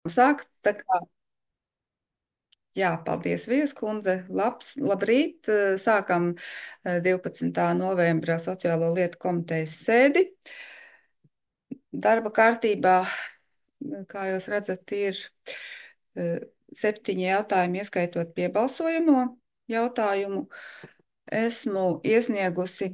sākt. Tā kā, jā, paldies, Vieskundze. Labrīt. Sākam 12. novembra Sociālo lietu komitejas sēdi. Darba kārtībā, kā jūs redzat, ir 7 jautājumi, ieskaitot piebalsojamo jautājumu. Esmu iesniegusi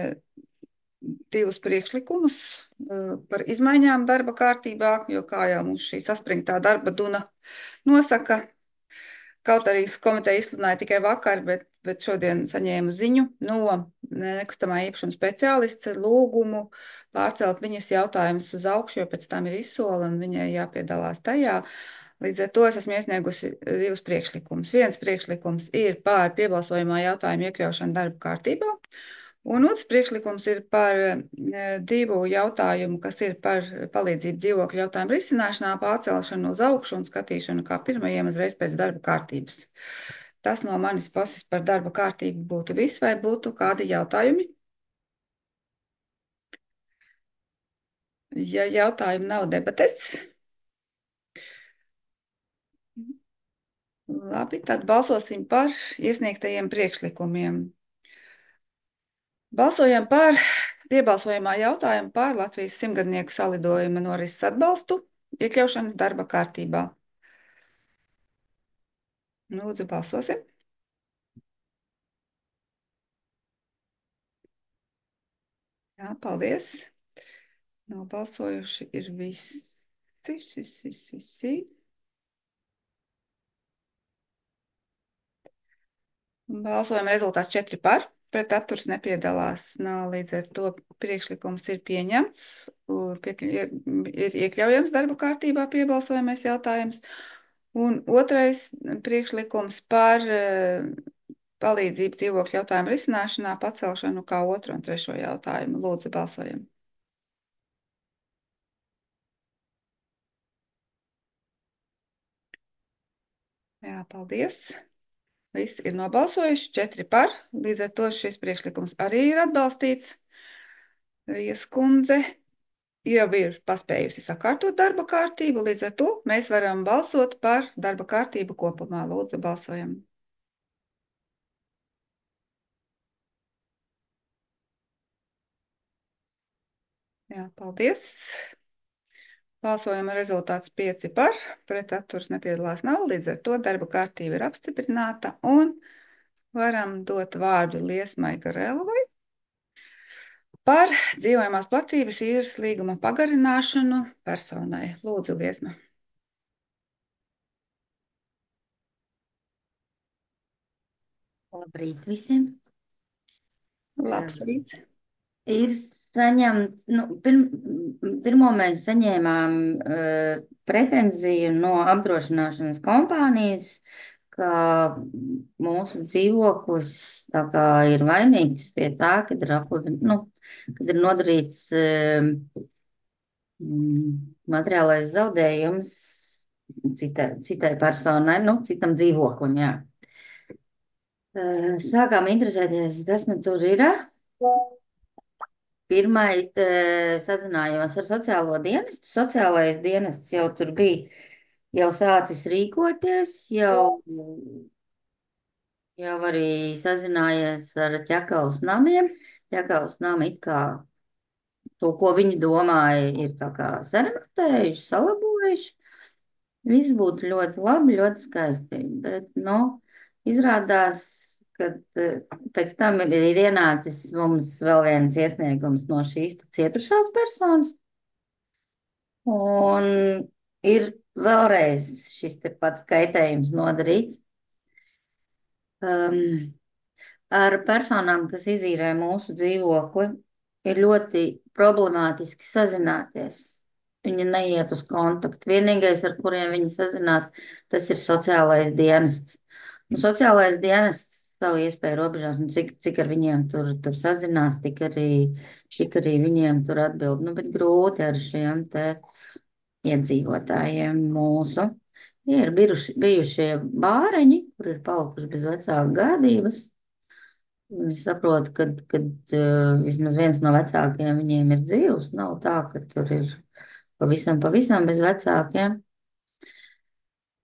2 priekšlikumus par izmaiņām darba kārtībā, jo kā jau mums šī saspringtā darba duna nosaka, kaut arī komiteja izsludināja tikai vakar, bet šodien saņēmu ziņu no nekustamā īpašuma speciālistes ar lūgumu pārcelt viņas jautājumus uz augšu, jo pēc tam ir izsola un viņai jāpiedalās tajā. Līdz ar to es esmu iesniegusi 2 priekšlikumus. Viens priekšlikums ir par piebalsojumā jautājumu iekļaušanu darba kārtībā, un otrs priekšlikums ir par 2 jautājumu, kas ir par palīdzību dzīvokļu jautājumu risināšanā, pārcelšanu uz augšu un skatīšanu kā pirmajiem uzreiz pēc darba kārtības. Tas no manis puses par darba kārtību būtu viss, vai būtu kādi jautājumi? Ja jautājumi nav, debates. Labi, tad balsosim par iesniegtajiem priekšlikumiem. Balsojam par piebalsojumā jautājumu par Latvijas 100-gadnieku salidojuma norises atbalstu iekļaušanu darba kārtībā. Lūdzu, balsosim. Jā, paldies. Nobalsojuši ir visi. Balsojuma rezultāts 4 par, pret atturs nepiedalās. Līdz ar to priekšlikums ir pieņemts, ir iekļaujams darba kārtībā piebalsojamais jautājums. Un otrais priekšlikums par palīdzību dzīvokļu jautājumu risināšanā, pacelšanu kā 2. un 3. jautājumu. Lūdzu, balsojam. Jā, paldies. Visi ir nobalsojuši, 4 par, līdz ar to šis priekšlikums arī ir atbalstīts. Vieskundze jau ir paspējusi sakārtot darba kārtību, līdz ar to mēs varam balsot par darba kārtību kopumā. Lūdzu, balsojam. Jā, paldies. Balsojuma rezultāts 5 par, pret atturs nepiedalās nav, līdz ar to darba kārtība ir apstiprināta un varam dot vārdu Liesmai Garēlovai par dzīvojamās platības īres līguma pagarināšanu personai. Lūdzu, Liesma. Labrīt visiem. Labs rīts. Ir saņemt, pirmo mēs saņēmām pretenziju no apdrošināšanas kompānijas, ka mūsu dzīvoklis tā kā ir vainīgs pie tā, kad kad ir nodarīts materiālais zaudējums citai personai, citam dzīvoklim, jā. Sākām interesēties, kas nu tur ir. Pirmais sazinājos ar sociālo dienestu. Sociālais dienests jau tur bija, jau sācis rīkoties, jau arī sazinājies ar ķekavas namiem. Ķekavas nami it kā to, ko viņi domāja, ir tā kā saremontējuši, salabojuši. Viss būtu ļoti labi, ļoti skaisti, bet, izrādās, ka pēc tam ir ienācis mums vēl viens iesniegums no šīs cietušās personas, un ir vēlreiz šis te pats kaitējums nodarīts. Ar personām, kas izīrē mūsu dzīvokli, ir ļoti problemātiski sazināties. Viņi neiet uz kontaktu. Vienīgais, ar kuriem viņi sazinās, tas ir sociālais dienests. Sociālais dienests savu iespēju robežās, un cik ar viņiem tur sazinās, tik arī viņiem tur atbild. Bet grūti ar šiem te iedzīvotājiem mūsu. Tie ir bijušie bāreņi, kur ir palikuši bez vecāku gādības. Es saprotu, ka vismaz viens no vecākiem viņiem ir dzīvs. Nav tā, ka tur ir pavisam bez vecākiem.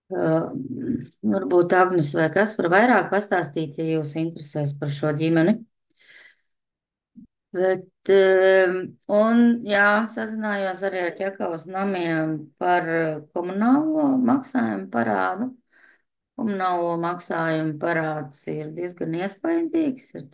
Varbūt Agnes vai kas var vairāk pastāstīt, ja jūs interesēs par šo ģimeni. Bet, un jā, sazinājos arī ar Čekavas namiem par komunālo maksājumu parādu. Komunālo maksājumu parāds ir diezgan iespaidīgs, ir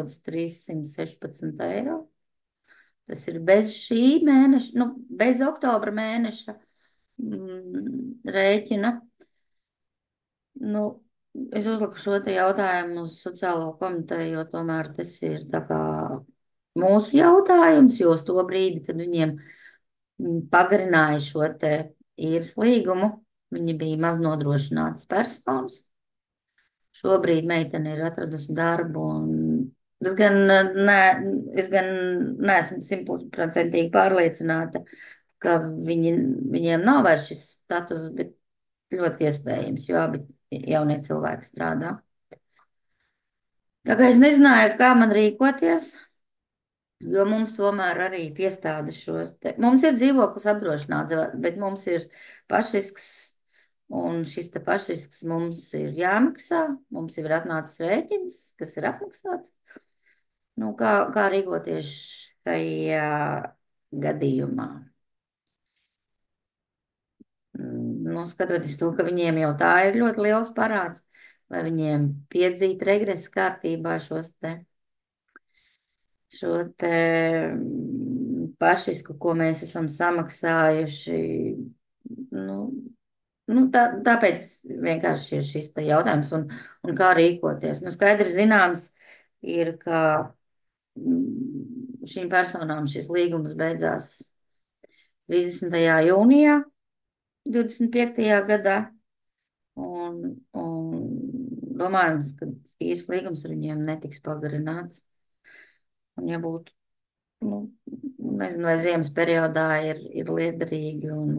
1316 eiro. Tas ir bez šī mēneša, nu, bez oktobra mēneša rēķina. Nu, es uzliku šo te jautājumu uz sociālo komiteju, jo tomēr tas ir tā kā mūsu jautājums, jo uz to brīdi, kad viņiem pagarināja šo te īres līgumu, viņi bija maz nodrošinātas personas. Šobrīd meitene ir atradusi darbu, un es gan neesmu simtprocentīgi pārliecināta, ka viņiem nav vairs šis status, bet ļoti iespējams, jo abi jaunie cilvēki strādā. Tā kā es nezināju, kā man rīkoties, jo mums tomēr arī piestāda šos te. Mums ir dzīvoklis apdrošināts, bet mums ir pašrisks, un šis te pašrisks mums ir jāmaksā. Mums jau ir atnācis rēķins, kas ir apmaksāts. Nu, kā rīkoties šajā gadījumā? Nu, skatoties to, ka viņiem jau tā ir ļoti liels parāds, vai viņiem piedzīt regresa kārtībā šo te pašrisku, ko mēs esam samaksājuši. Nu, tāpēc vienkārši ir šis te jautājums un kā rīkoties. Nu, skaidri zināms ir, ka šīm personām šis līgums beidzās 30. jūnijā 25. gadā. Un domājams, ka īres līgums ar viņiem netiks pagarināts. Un ja būtu, nu, nezinu, vai ziemas periodā ir liederīgi un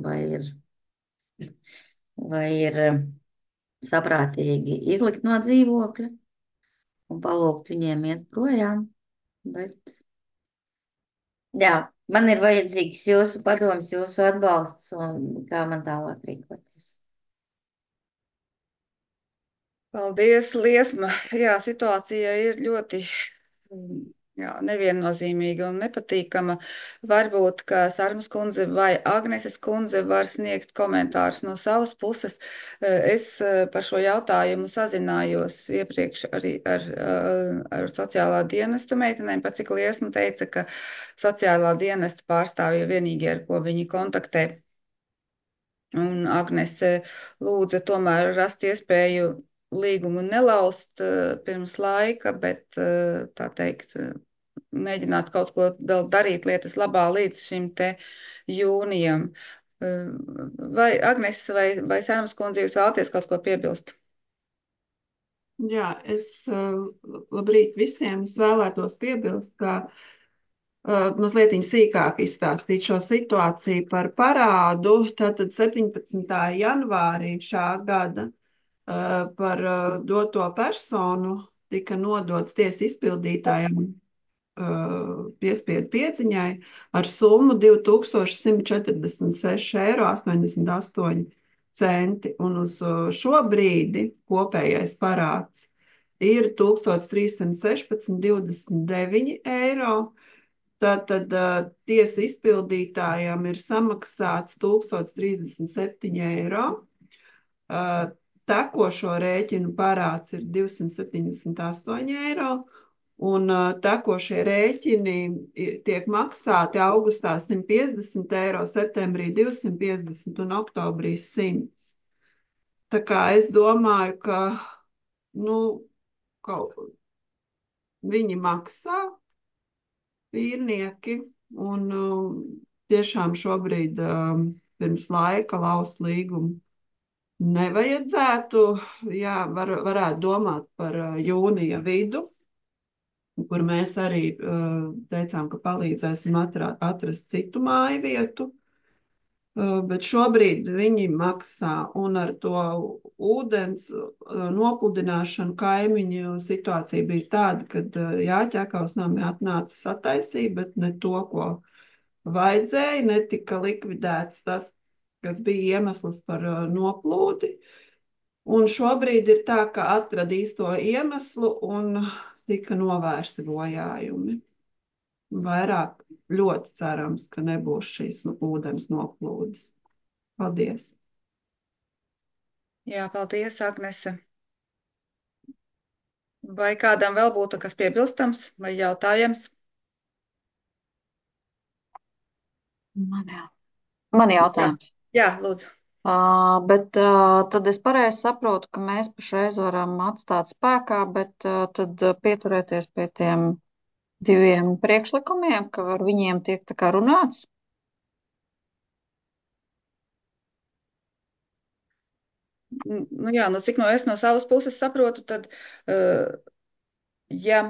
vai ir saprātīgi izlikt no dzīvokļa un palūgt viņiem iet projām. Bet, jā, man ir vajadzīgs jūsu padoms, jūsu atbalsts un kā man tālāk rīkoties. Paldies, Liesma. Jā, situācija ir ļoti jā, neviennozīmīga un nepatīkama. Varbūt, ka Sarmas kundze vai Agneses kundze var sniegt komentārus no savas puses. Es par šo jautājumu sazinājos iepriekš arī ar sociālā dienesta meitenēm, pat cik Liesma teica, ka sociālā dienesta pārstāvja vienīgie, ar ko viņi kontaktē. Un Agnese lūdza tomēr rast iespēju līgumu nelauzt pirms laika, bet, tā teikt, mēģināt kaut ko vēl darīt lietas labā līdz šim te jūnijam. Vai Agnes vai Sēmas kundze, jūs vēlaties kaut ko piebilst? Jā, labrīt visiem. Es vēlētos piebilst, ka mazliet sīkāk izstāstīt šo situāciju par parādu. Tātad 17. janvārī šā gada par doto personu tika nodots tiesas izpildītājam piespiedu piedziņai ar summu 2146,88 eiro. Un uz šo brīdi kopējais parāds ir 1316,29 eiro. Tātad tiesa izpildītājam ir samaksāts 1037 eiro. Tekošo rēķinu parāds ir 278 eiro. Un tekošie rēķini tiek maksāti augustā 150 eiro, septembrī 250 un oktobrī 100. Tā kā es domāju, ka viņi maksā vīrnieki, un tiešām šobrīd pirms laika laust līgumu nevajadzētu. Jā, varētu domāt par jūnija vidu, kur mēs arī teicām, ka palīdzēsim atrast citu māju vietu. Bet šobrīd viņi maksā, un ar to ūdens nopludināšanu kaimiņu situācija bija tāda, ka Ķekavas nami atnāca sataisīt, bet ne to, ko vajadzēja, netika likvidēts tas, kas bija iemesls par noplūdi. Un šobrīd ir tā, ka atrada īsto iemeslu un tika novērsti bojājumi. Vairāk ļoti cerams, ka nebūs šīs ūdens noplūdes. Paldies! Jā, paldies, Agnese. Vai kādam vēl būtu kas piebilstams vai jautājums? Man jautājums. Jā, lūdzu. Bet tad es pareizi saprotu, ka mēs pašreiz varam atstāt spēkā, bet tad pieturēties pie tiem 2 priekšlikumiem, ka ar viņiem tiek tā kā runāts. Nu jā, nu cik es no savas puses saprotu, tad, ja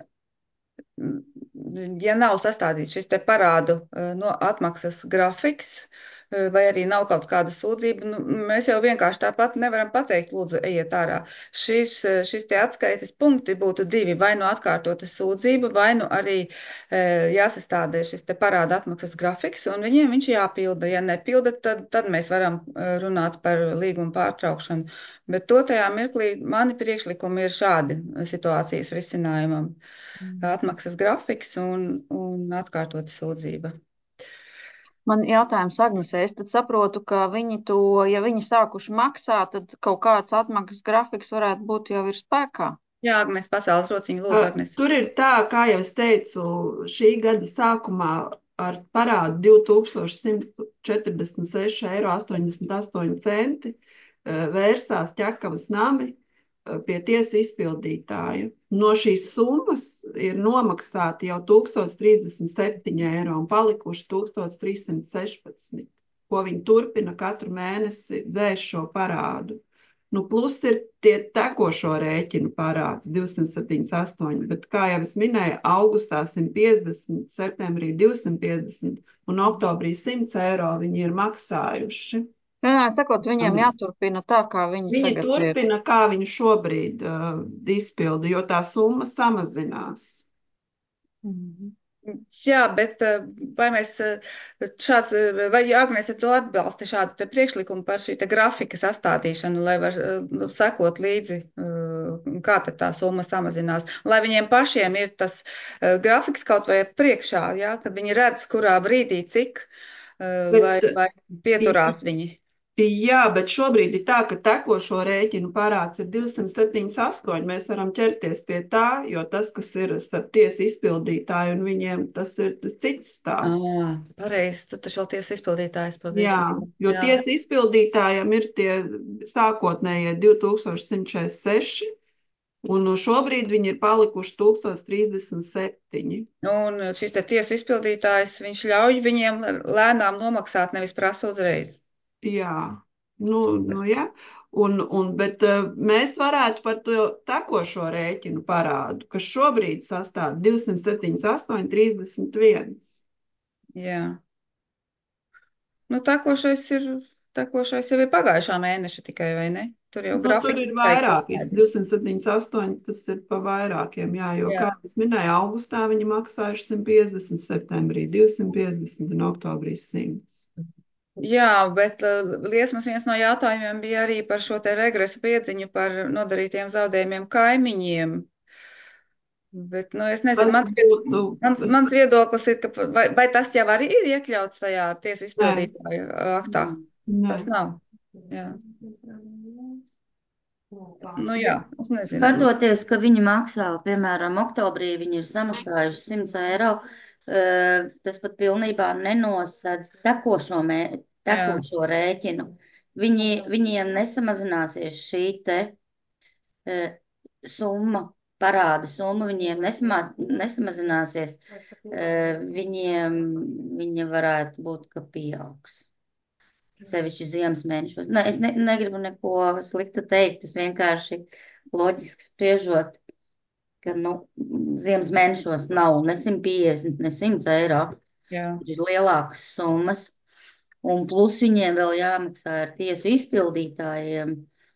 nav sastādīts šis te parādu no atmaksas grafiks, vai arī nav kaut kāda sūdzība, nu, mēs jau vienkārši tāpat nevaram pateikt, lūdzu, ejiet ārā. Šis te atskaites punkti būtu 2, vai nu atkārtota sūdzība, vai nu arī jāsastādē šis te parāda atmaksas grafiks, un viņiem viņš jāpilda. Ja nepilda, tad mēs varam runāt par līgumu pārtraukšanu. Bet to tajā mirklī mani priekšlikumi ir šādi situācijas risinājumam. Atmaksas grafiks un atkārtota sūdzība. Man jautājums Agnesei, es tad saprotu, ka ja viņi sākuši maksāt, tad kaut kāds atmaksas grafiks varētu būt jau ir spēkā. Jā, Agnes, pasaules rociņu, lūdzu, Agnes. Tur ir tā, kā jau es teicu, šī gada sākumā ar parādu 2146,88 eiro vērsās Ķekavas nami pie tiesas izpildītāja. No šīs summas ir nomaksāti jau 1037 eiro un palikuši 1316, ko viņi turpina katru mēnesi dzēst šo parādu. Nu, plus ir tie tekošo rēķinu parāds 278, bet, kā jau es minēju, augustā 150, septembrī 250 un oktobrī 100 eiro viņi ir maksājuši. Vienmēr sakot, viņiem jāturpina tā, kā viņi tagad ir. Viņi turpina, kā viņi šobrīd izpilda, jo tā summa samazinās. Jā, bet vai mēs vai Agnese to atbalsta šādu te priekšlikumu par šī te grafika sastādīšanu, lai var sekot līdzi, kā tad tā summa samazinās, lai viņiem pašiem ir tas grafiks kaut vai priekšā, jā, kad viņi redz, kurā brīdī cik, lai pieturās viņi. Jā, bet šobrīd ir tā, ka tekošo rēķinu parāds ir 278. Mēs varam ķerties pie tā, jo tas, kas ir starp tiesu izpildītāju un viņiem, tas ir tas cits stāsts. Pareizi, tad taču vēl tiesu izpildītājs pavisam. Jā, jo tiesu izpildītājiem ir tie sākotnējie 2146, un šobrīd viņi ir palikuši 1037. Un šis te tiesu izpildītājs, viņš ļauj viņiem lēnām nomaksāt, nevis prasa uzreiz. Jā, jā. Bet mēs varētu par to tekošo rēķinu parādu, kas šobrīd sastāv 278,31. Jā. Nu, tekošais jau ir pagājušā mēneša tikai, vai ne? Tur jau tur ir vairāk, 278, tas ir pa vairākiem, jā, jo, kā es minēju, augustā viņi maksājuši 150, septembrī 250 un oktobrī 100. Jā, bet liesmas viens no jautājumiem bija arī par šo te regresa piedziņu par nodarītiem zaudējumiem kaimiņiem. Bet, es nezinu, mans viedoklis ir, ka vai tas jau arī ir iekļauts tajā tiesu izpildītāju aktā? Tas nav. Jā. Nu jā, es nezinu. Skatoties, ka viņi maksā, piemēram, oktobrī viņi ir samaksājuši 100 eiro, tas pat pilnībā nenosedz tekošo rēķinu. Viņiem nesamazināsies šī te summa, parāda summa, viņiem nesamazināsies, viņa varētu būt, ka pieaugs. Sevišķi ziemas mēnešos. Es negribu neko sliktu teikt, es vienkārši loģiski spriežot, ka ziemas mēnešos nav ne 150, ne 100 eiro. Jā. Ir lielākas summas. Un plus viņiem vēl jāmaksā ar tiesu izpildītājiem.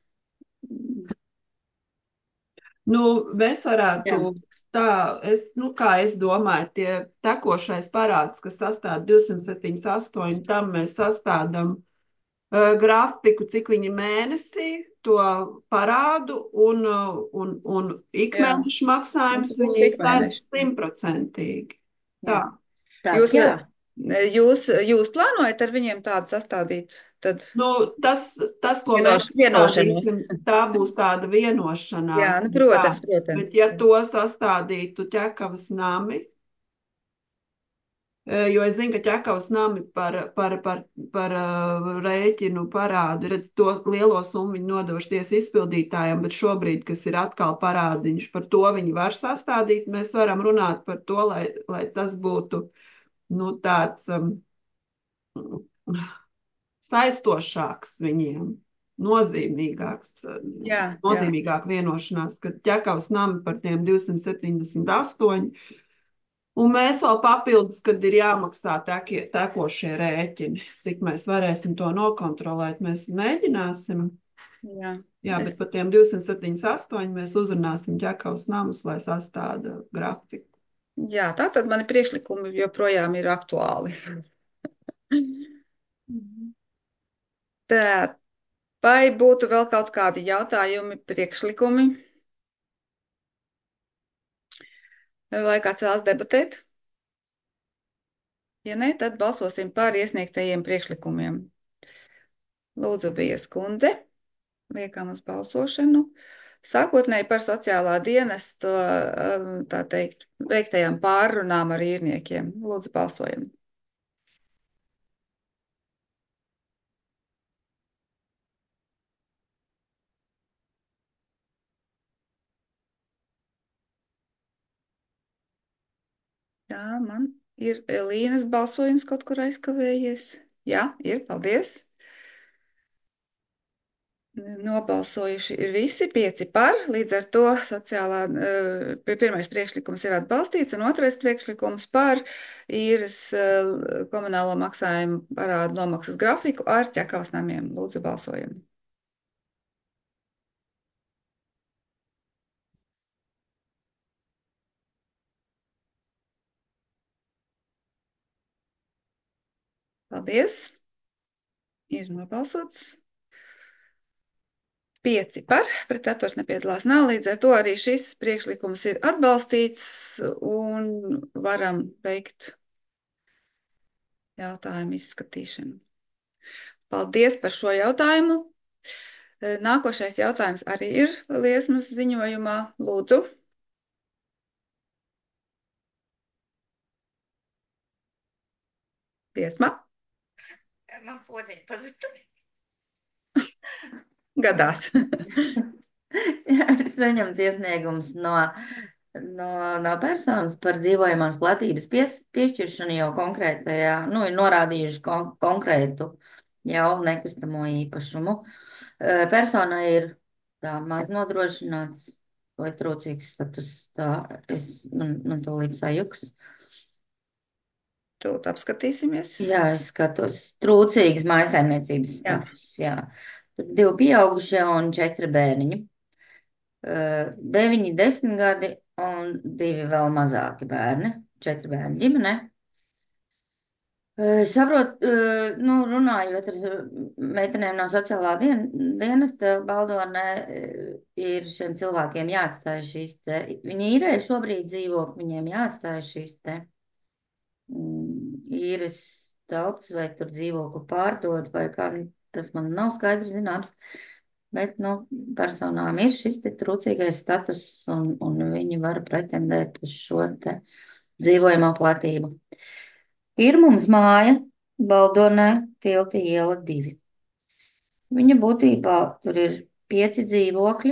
Mēs varētu kā es domāju, tie tekošais parāds, kas sastāv 278, tam mēs sastādam grafiku, cik viņi mēnesī to parādu un ikmēneša maksājums Mums būs viņi slēdz ikmēneša. 100%. Jā. Tā. Tāds, jā. Jūs plānojat ar viņiem tādu sastādīt? Tad Nu, tas, ko mēs vienošanos. sastādīsim, tā būs tāda vienošanās. Jā, nu, protams. Bet ja to sastādītu ķekavas nami, jo es zinu, ka ķekavas nami par rēķinu parādu, redz, to lielo summu viņi nodevuši tiesa izpildītājiem, bet šobrīd, kas ir atkal parādiņš, par to viņi var sastādīt. Mēs varam runāt par to, lai tas būtu, nu, tāds saistošāks viņiem, nozīmīgāk vienošanās, ka ķekavas nami par tiem 278. Un mēs vēl papildus, kad ir jāmaksā tekošie rēķini, cik mēs varēsim to nokontrolēt, mēs mēģināsim. Jā, bet par tiem 278 mēs uzrunāsim ķekavas namus, lai sastāda grafiku. Jā, tātad mani priekšlikumi joprojām ir aktuāli. Tā, vai būtu vēl kaut kādi jautājumi, priekšlikumi? Vai kāds vēlas debatēt? Ja ne, tad balsosim par iesniegtajiem priekšlikumiem. Lūdzu, Bijas kundze, liekam uz balsošanu. Sākotnēji par sociālā dienesta, tā teikt, veiktajām pārrunām ar īrniekiem. Lūdzu, balsojam. Jā, man ir Elīnas balsojums kaut kur aizkavējies. Jā, ir, paldies. Nobalsojuši ir visi 5 par, līdz ar to pirmais priekšlikums ir atbalstīts, un otrais priekšlikums par īres komunālo maksājumu parādu nomaksas grafiku ar ķekavas namiem. Lūdzu, balsojam. Paldies. Ir nobalsots. 5 par, pret atturs nepiedalās nav, līdz ar to arī šis priekšlikums ir atbalstīts un varam veikt jautājumu izskatīšanu. Paldies par šo jautājumu. Nākošais jautājums arī ir Liesmas ziņojumā. Lūdzu. Liesma. Man podziņa pazuda. Gadās. Jā, es saņemu iesniegums no personas par dzīvojamās platības piešķiršanu jau konkrētajā, nu, ir norādījuši konkrētu jau nekustamo īpašumu. Persona ir tā maz nodrošināts vai trūcīgs status, tā man tūlīt sajuks. Tūt apskatīsimies. Jā, es skatos. Trūcīgas mājsaimniecības status, jā. Tur 2 pieaugušie un 4 bērniņi. 9, 10 gadi un 2 vēl mazāki bērni. 4 bērni ģimene. Saprotu, nu, runājot ar meitenēm no sociālā dienesta, Baldonē ir šiem cilvēkiem jāatstāj šīs te, viņi īrē šobrīd dzīvokli, viņiem jāatstāj šīs te īres telpas vai tur dzīvokli pārdod vai kā, tas man nav skaidrs zināms, bet, nu, personām ir šis te trūcīgais status un viņi var pretendēt uz šo te dzīvojamo platību. Ir mums māja Baldonē, Tilta iela 2. Viņa būtībā tur ir 5 dzīvokļi.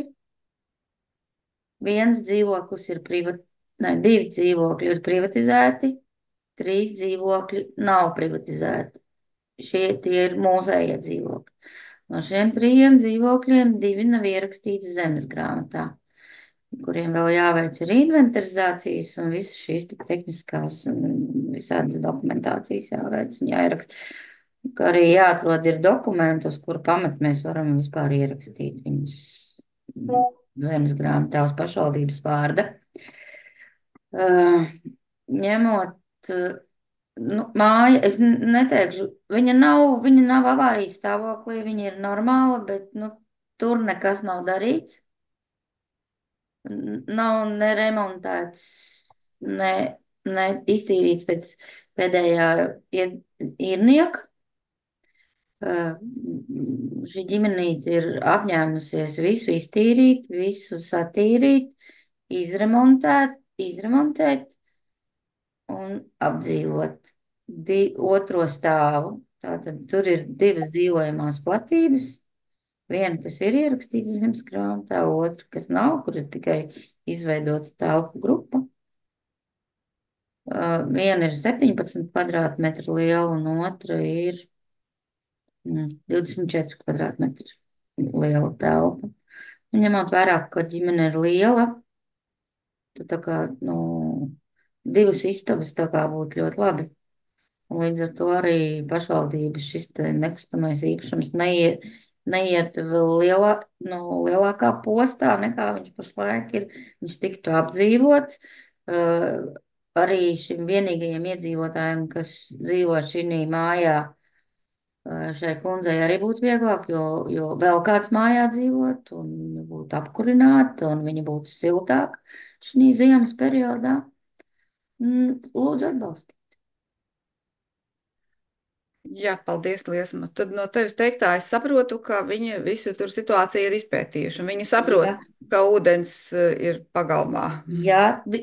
1 dzīvoklis ir 2 dzīvokļi ir privatizēti, 3 dzīvokļi nav privatizēti. Tie ir mūsējie dzīvokļi. No šiem 3 dzīvokļiem 2 nav ierakstīti zemes grāmatā, kuriem vēl jāveic ir inventarizācijas un visas šīs tehniskās un visādas dokumentācijas jāveic un jāierakst. Kā arī jāatrod ir dokumenti, uz kuru pamat mēs varam vispār ierakstīt viņus zemes grāmatā uz pašvaldības vārda. Ņemot Nu, māja, es neteikšu, viņa nav avārijas stāvoklī, viņa ir normāla, bet, nu, tur nekas nav darīts. Nav neremontēts, ne, ne iztīrīts pēc pēdējā īrnieka. Šī ģimenīte ir apņēmusies visu iztīrīt, visu satīrīt, izremontēt un apdzīvot otro stāvu. Tātad tur ir divas dzīvojamās platības. Viena, kas ir ierakstīta zemes grāmatā, otra, kas nav, kur ir tikai izveidota telpu grupa. Viena ir 17 kvadrātmetru liela, un otra ir 24 kvadrātmetru liela telpa. Un ņemot vērā, ka ģimene ir liela, tad tā kā, nu, divas istabas tā kā būtu ļoti labi. Un līdz ar to arī pašvaldības šis te nekustamais īpašums neiet vēl lielākā postā, nekā viņš pašlaik ir. Viņš tiktu apdzīvots. Arī šim vienīgajiem iedzīvotājiem, kas dzīvo šī mājā, šai kundzei arī būtu vieglāk, jo vēl kāds mājā dzīvot un būtu apkurināta un viņa būtu siltāk šī ziemas periodā. Lūdzu atbalstīt. Jā, paldies, Liesma. Tad no tevis teiktā es saprotu, ka viņi visu tur situāciju ir izpētījuši. Viņi saprot, Jā. ka ūdens ir pagalmā. Jā,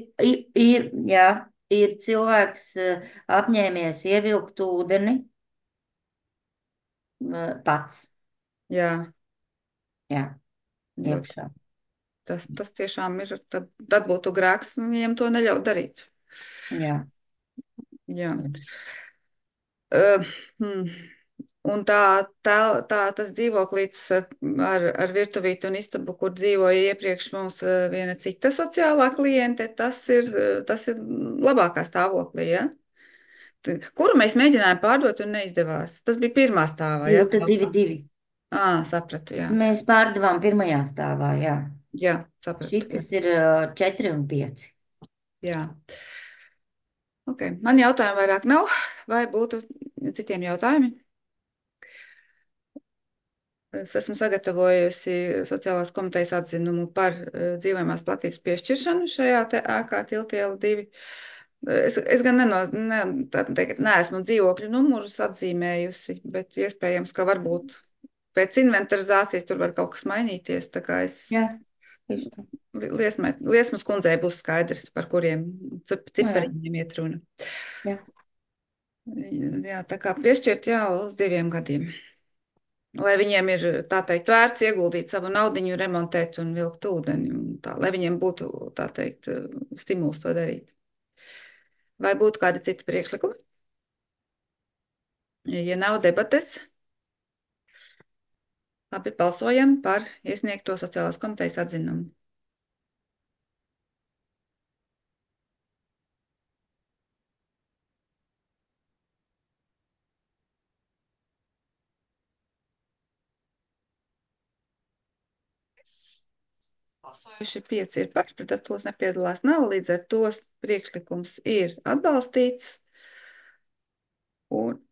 ir cilvēks apņēmies ievilkt ūdeni pats. Jā, Jā, jo iekšā. tas tiešām ir, tad būtu grēks viņiem to neļaut darīt. Jā. Jā. Hmm. Un tas dzīvoklīts ar virtuvīti un istabu, kur dzīvoja iepriekš mums viena cita sociālā kliente, tas ir labākā stāvoklī, ja? Kuru mēs mēģinājām pārdot un neizdevās. Tas bija pirmā stāvā, ja? Tilta 2-2. Sapratu, jā. Mēs pārdevām pirmajā stāvā, jā. Jā, sapratu, jā. Šitas ir 4 un 5. Jā. Ok, man jautājumu vairāk nav, vai būtu citiem jautājumi? Es esmu sagatavojusi sociālās komitejas atzinumu par dzīvojamās platības piešķiršanu šajā te ēkā Tiltiela 2. Es gan neesmu dzīvokļu numurus atzīmējusi, bet iespējams, ka varbūt pēc inventarizācijas tur var kaut kas mainīties. Tā kā Jā, tieši tā. Liesmas kundzei būs skaidrs, par kuriem cipariņiem iet runa. Jā. Jā, tā kā piešķirt jau uz 2 gadiem. Lai viņiem ir, tā teikt, vērts ieguldīt savu naudiņu, remontēt un vilkt ūdeni, un tā, lai viņiem būtu, tā teikt, stimuls to darīt. Vai būtu kādi citi priekšlikumi? Ja nav debates, labi, balsojam par iesniegto sociālās komitejas atzinumu. Balsojuši 5 ir par, pret atturas nepiedalās nav, līdz ar to priekšlikums ir atbalstīts. Un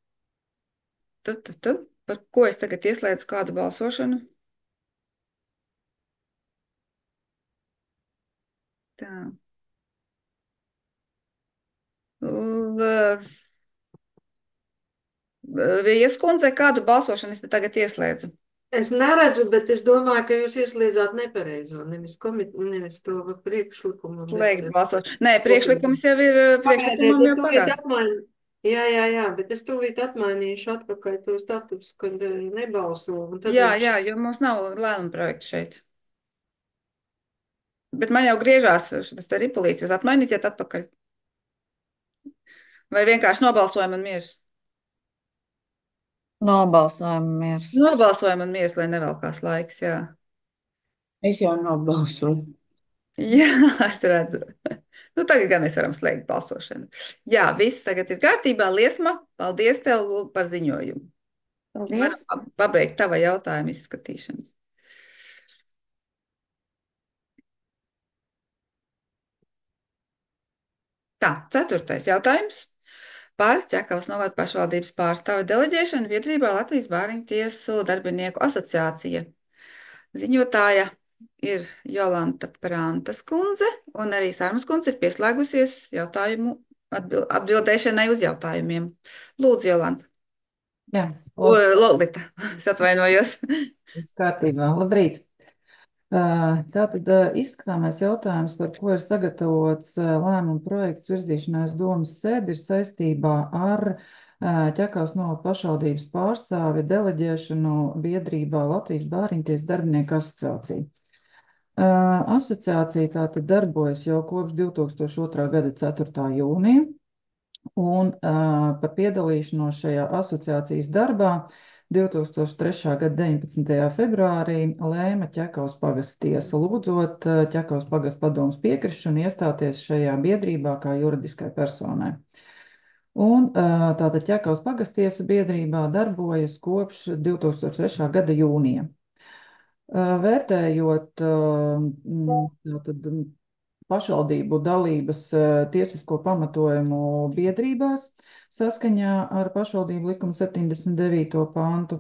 par ko es tagad ieslēdzu kādu balsošanu? Tā. Vijas kundze, kādu balsošanu es te tagad ieslēdzu? Es neredzu, bet es domāju, ka jūs ieslēdzāt nepareizo, nevis to priekšlikumu. Slēgt balsot. Nē, priekšlikums jau ir, priekšlikumam jau pagāja. Jā, bet es tūlīt atmainīšu atpakaļ to status, kad nebalso. Jā, jo mums nav lēmuma projekta šeit. Bet man jau griežās šis te ripulīts, jūs atmainīsiet atpakaļ. Vai vienkārši nobalsojam un miers? Nobalsojam miers. Nobalsojam un miers, lai nevelkās laiks, jā. Es jau nobalsoju. Jā, es redzu. Nu, tagad gan mēs varam slēgt balsošanu. Jā, viss tagad ir kārtībā. Liesma, paldies tev par ziņojumu. Paldies. Varam pabeigt tava jautājuma izskatīšanas. Tā, 4. jautājums. par Ķekavas novada pašvaldības pārstāvi deleģēšanu biedrībā Latvijas bāriņu tiesu darbinieku asociācija. Ziņotāja ir Jolanta Prantas kundze, un arī Sārmas kundze ir pieslēgusies jautājumu atbildēšanai uz jautājumiem. Lūdzu, Jolanta. Jā, Lolita, es atvainojos. viss kārtībā. Labrīt! Tātad izskatāmais jautājums, par ko ir sagatavots lēmuma projekts virzīšanās domas sēdi, ir saistībā ar Ķekavas novada pašvaldības pārstāvi deleģēšanu biedrībā Latvijas bāriņtiesas darbinieku asociācija. Asociācija tātad darbojas jau kopš 2002. gada 4. jūnija, un par piedalīšanos šajā asociācijas darbā 2003. gada 19. februārī lēma Ķekavas pagasta tiesa, lūdzot Ķekavas pagasta padomes piekrišanu iestāties šajā biedrībā kā juridiskai personai. Un tātad Ķekavas pagasta tiesa biedrībā darbojas kopš 2003. gada jūnija. Vērtējot tātad pašvaldību dalības tiesisko pamatojumu biedrībās, saskaņā ar pašvaldību likuma 79. pantu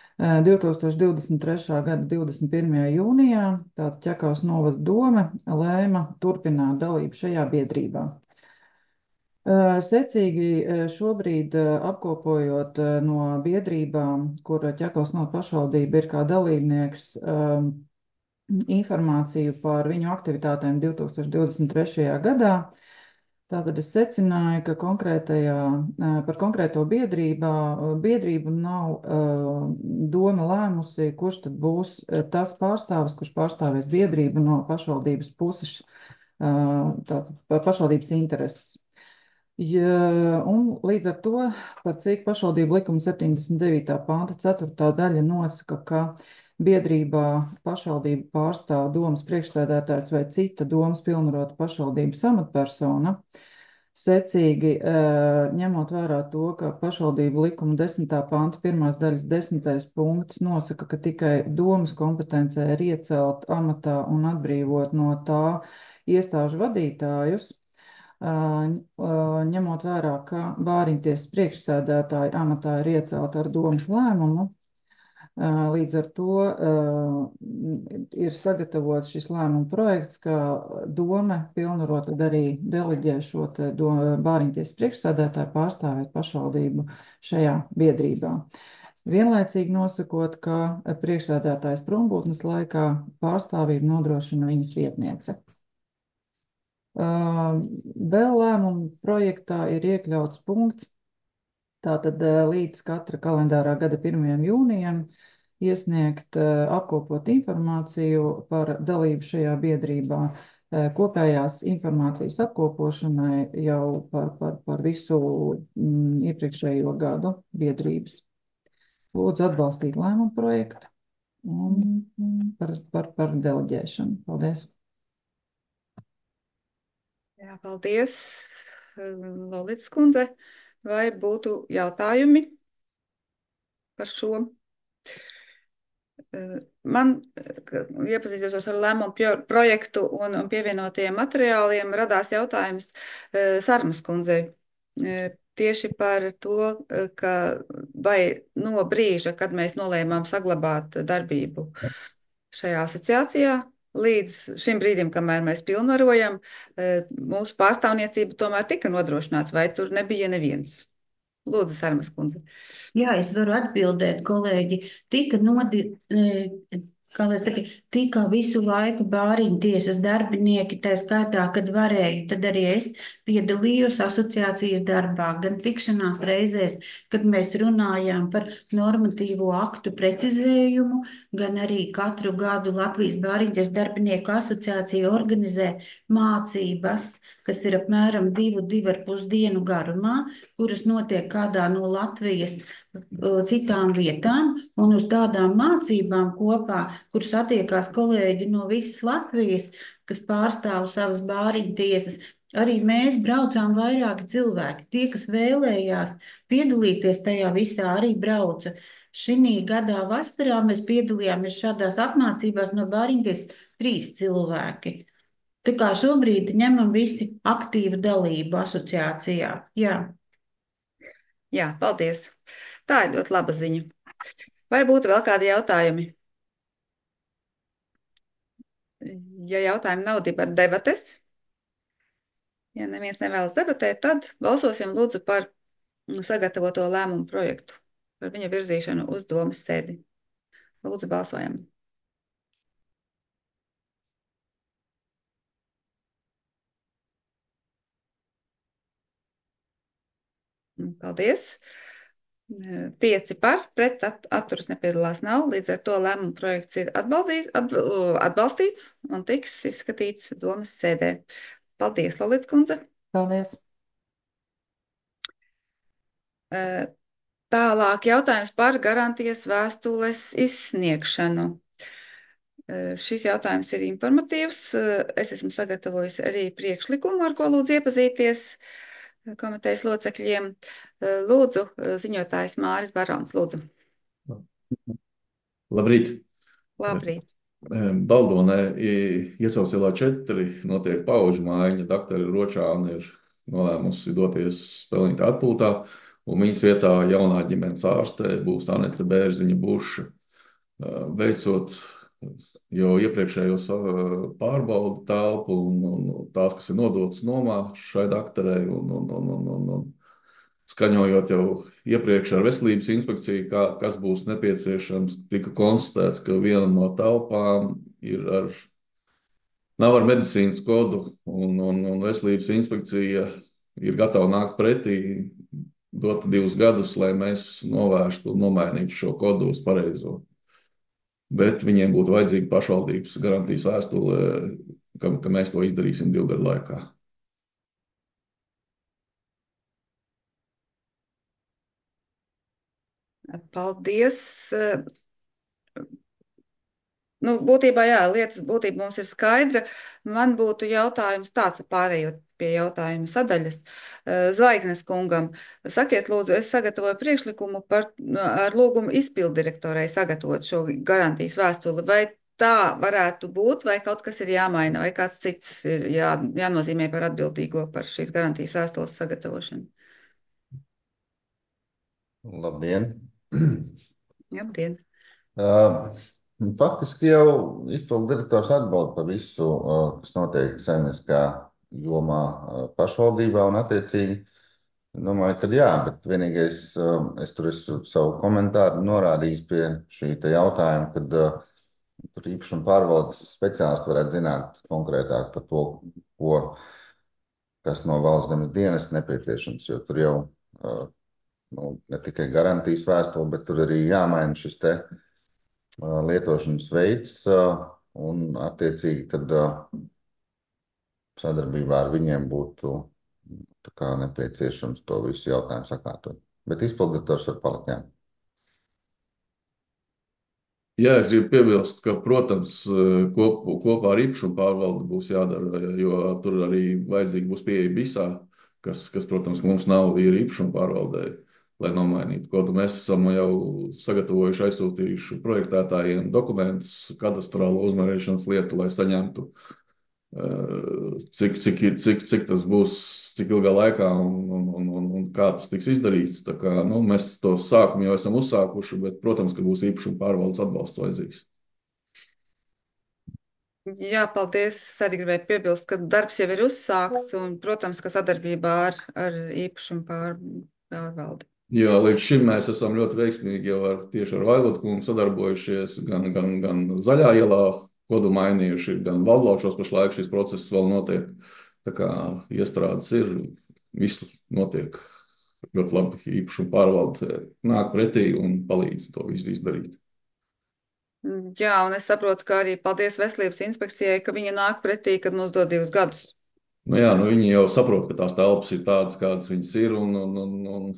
2023. gada 21. jūnijā tātad Ķekavas novada dome lēma turpināt dalību šajā biedrībā. Secīgi šobrīd apkopojot no biedrībām, kur Ķekavas novada pašvaldība ir kā dalībnieks, informāciju par viņu aktivitātēm 2023. gadā, tātad es secināju, ka par konkrēto biedrību nav doma lēmusi, kurš tad būs tas pārstāvis, kurš pārstāvēs biedrību no pašvaldības puses, tātad par pašvaldības intereses. Un līdz ar to, par cik pašvaldību likuma 79. panta 4. daļa nosaka, ka biedrībā pašvaldību pārstāv domas priekšsēdētājs vai cita domas pilnvarota pašvaldības amatpersona, secīgi ņemot vērā to, ka pašvaldību likuma 10. panta 1. daļas 10. punkts nosaka, ka tikai domas kompetencē ir iecelt amatā un atbrīvot no tā iestāžu vadītājus, ņemot vērā, ka bāriņtiesas priekšsēdētāja amatā ir iecelta ar domas lēmumu. Līdz ar to ir sagatavots šis lēmuma projekts, ka dome pilnvarot tad arī deleģē šo bāriņtiesas priekšsēdētāju pārstāvēt pašvaldību šajā biedrībā. Vienlaicīgi nosakot, ka priekšsēdētājs prombūtnes laikā pārstāvību nodrošina viņas vietniece. Vēl lēmuma projektā ir iekļauts punkts, tātad līdz katra kalendārā gada 1. jūnijam iesniegt apkopot informāciju par dalību šajā biedrībā, kopējās informācijas apkopošanai jau par visu iepriekšējo gadu biedrības. Lūdzu atbalstīt lēmuma projektu un par deleģēšanu. Paldies! Jā, paldies, Lolits kundze. Vai būtu jautājumi par šo? Man, iepazīstos ar lēmumu projektu un pievienotajiem materiāliem, radās jautājums Sarmas kundzei. Tieši par to, ka vai no brīža, kad mēs nolēmām saglabāt darbību šajā asociācijā, līdz šim brīdim, kamēr mēs pilnvarojam, mūsu pārstāvniecība tomēr tika nodrošināts, vai tur nebija neviens? Lūdzu, Sarmas kundze. Jā, es varu atbildēt, kolēģi. Tika visu laiku bāriņtiesas darbinieki, tā skaitā, kad varēju, tad arī es piedalījos asociācijas darbā, gan tikšanās reizēs, kad mēs runājām par normatīvo aktu precizējumu, gan arī katru gadu Latvijas bāriņtiesas darbinieku asociācija organizē mācības, kas ir apmēram 2–2,5 dienu garumā, kuras notiek kādā no Latvijas citām vietām, un uz tādām mācībām kopā, kuras attiekās kolēģi no visas Latvijas, kas pārstāv savas bāriņtiesas, arī mēs braucām vairāki cilvēki. Tie, kas vēlējās piedalīties tajā visā, arī brauca. Šī gadā vasarā mēs piedalījāmies šādās apmācībās no bāriņtiesas 3 cilvēki. Tā kā šobrīd ņemam visi aktīvu dalību asociācijā. Jā. Jā, paldies. Tā ir ļoti laba ziņa. Vai būtu vēl kādi jautājumi? Ja jautājumi nav, debates. Ja neviens nevēlas debatēt, tad balsosim lūdzu par sagatavoto lēmumu projektu, par viņa virzīšanu uz domas sēdi. Lūdzu, balsojam. Paldies. 5 par, pret atturas nepiedalās nav, līdz ar to lēmumu projekts ir atbalstīts un tiks izskatīts domas sēdē. Paldies, Lolits kundze. Paldies! Tālāk jautājums par garantijas vēstules izsniegšanu. Šis jautājums ir informatīvs. Es esmu sagatavojusi arī priekšlikumu, ar ko lūdzu iepazīties komitejas locekļiem. Lūdzu, ziņotājs Māris Barons, lūdzu. Labrīt! Labrīt! Baldonē Iecavas ielā 4 notiek paudžu maiņa. Daktari Ročāne ir nolēmusi doties pelnīt atpūtā, un viņas vietā jaunā ģimenes ārste būs Anete Bērziņa Buša. Veicot jau iepriekšējos pārbaudu telpu un tās, kas ir nodotas nomā šai daktarei, un skaņojot jau iepriekš ar veselības inspekciju, kas būs nepieciešams, tika konstatēts, ka viena no telpām nav ar medicīnas kodu, un veselības inspekcija ir gatava nākt pretī, dot 2 gadus, lai mēs novērstu un nomainītu šo kodu uz pareizo. Bet viņiem būtu vajadzīga pašvaldības garantijas vēstule, ka mēs to izdarīsim 2 gadu laikā. Paldies. Būtībā, jā, lietas būtība mums ir skaidra. Man būtu jautājums tāds, pārējot pie jautājuma sadaļas. Zvaigznes kungam, sakiet lūdzu, es sagatavoju priekšlikumu ar lūgumu izpildirektorai sagatavot šo garantijas vēstuli. Vai tā varētu būt, vai kaut kas ir jāmaina, vai kāds cits ir jānozīmē par atbildīgo par šīs garantijas vēstules sagatavošanu? Labdien! Labdien! Faktiski jau izpildu direktors atbild par visu, kas notiek saimnieciskā jomā pašvaldībā un attiecīgi. Domāju, ka jā, bet vienīgais es tur esmu savu komentāru norādījis pie šī te jautājuma, kad tur īpašuma pārvaldes speciālisti varētu zināt konkrētāk par to, kas no valsts zemes dienas nepieciešams, jo tur jau ne tikai garantijas vēstule, bet tur arī jāmaina šis te lietošanas veids, un attiecīgi tad sadarbībā ar viņiem būtu tā kā nepieciešams to visu jautājumu sakārtot. Bet izpilddirektors var palikt, jā. Jā, es gribu piebilst, ka, protams, kopā ar īpašumu pārvaldi būs jādara, jo tur arī vajadzīgi būs pieeja BISā, kas, protams, mums nav, ir īpašumu pārvaldē, lai nomainītu kodu. Mēs esam jau sagatavojuši, aizsūtījuši projektētājiem dokumentus, kadastrālo uzmērēšanas lietu, lai saņemtu, cik tas būs, cik ilgā laikā un kā tas tiks izdarīts. Tā kā, mēs to sākumu jau esam uzsākuši, bet, protams, ka būs īpašuma pārvaldes atbalsts vajadzīgs. Jā, paldies. Es arī gribēju piebilst, ka darbs jau ir uzsākts un, protams, ka sadarbībā ar īpašumu pārvaldi. Jā, līdz šim mēs esam ļoti veiksmīgi jau tieši ar Vailotu kungu sadarbojušies, gan Zaļā ielā kodu mainījuši, gan Valdlaušos pašlaik šis process vēl notiek. Tā kā iestrādes ir, viss notiek ļoti labi, īpašumu pārvalde nāk pretī un palīdz to visu izdarīt. Jā, un es saprotu, ka arī paldies veselības inspekcijai, ka viņa nāk pretī, kad mums dod 2 gadus. Jā, viņi jau saprot, ka tās telpas ir tādas, kādas viņas ir, un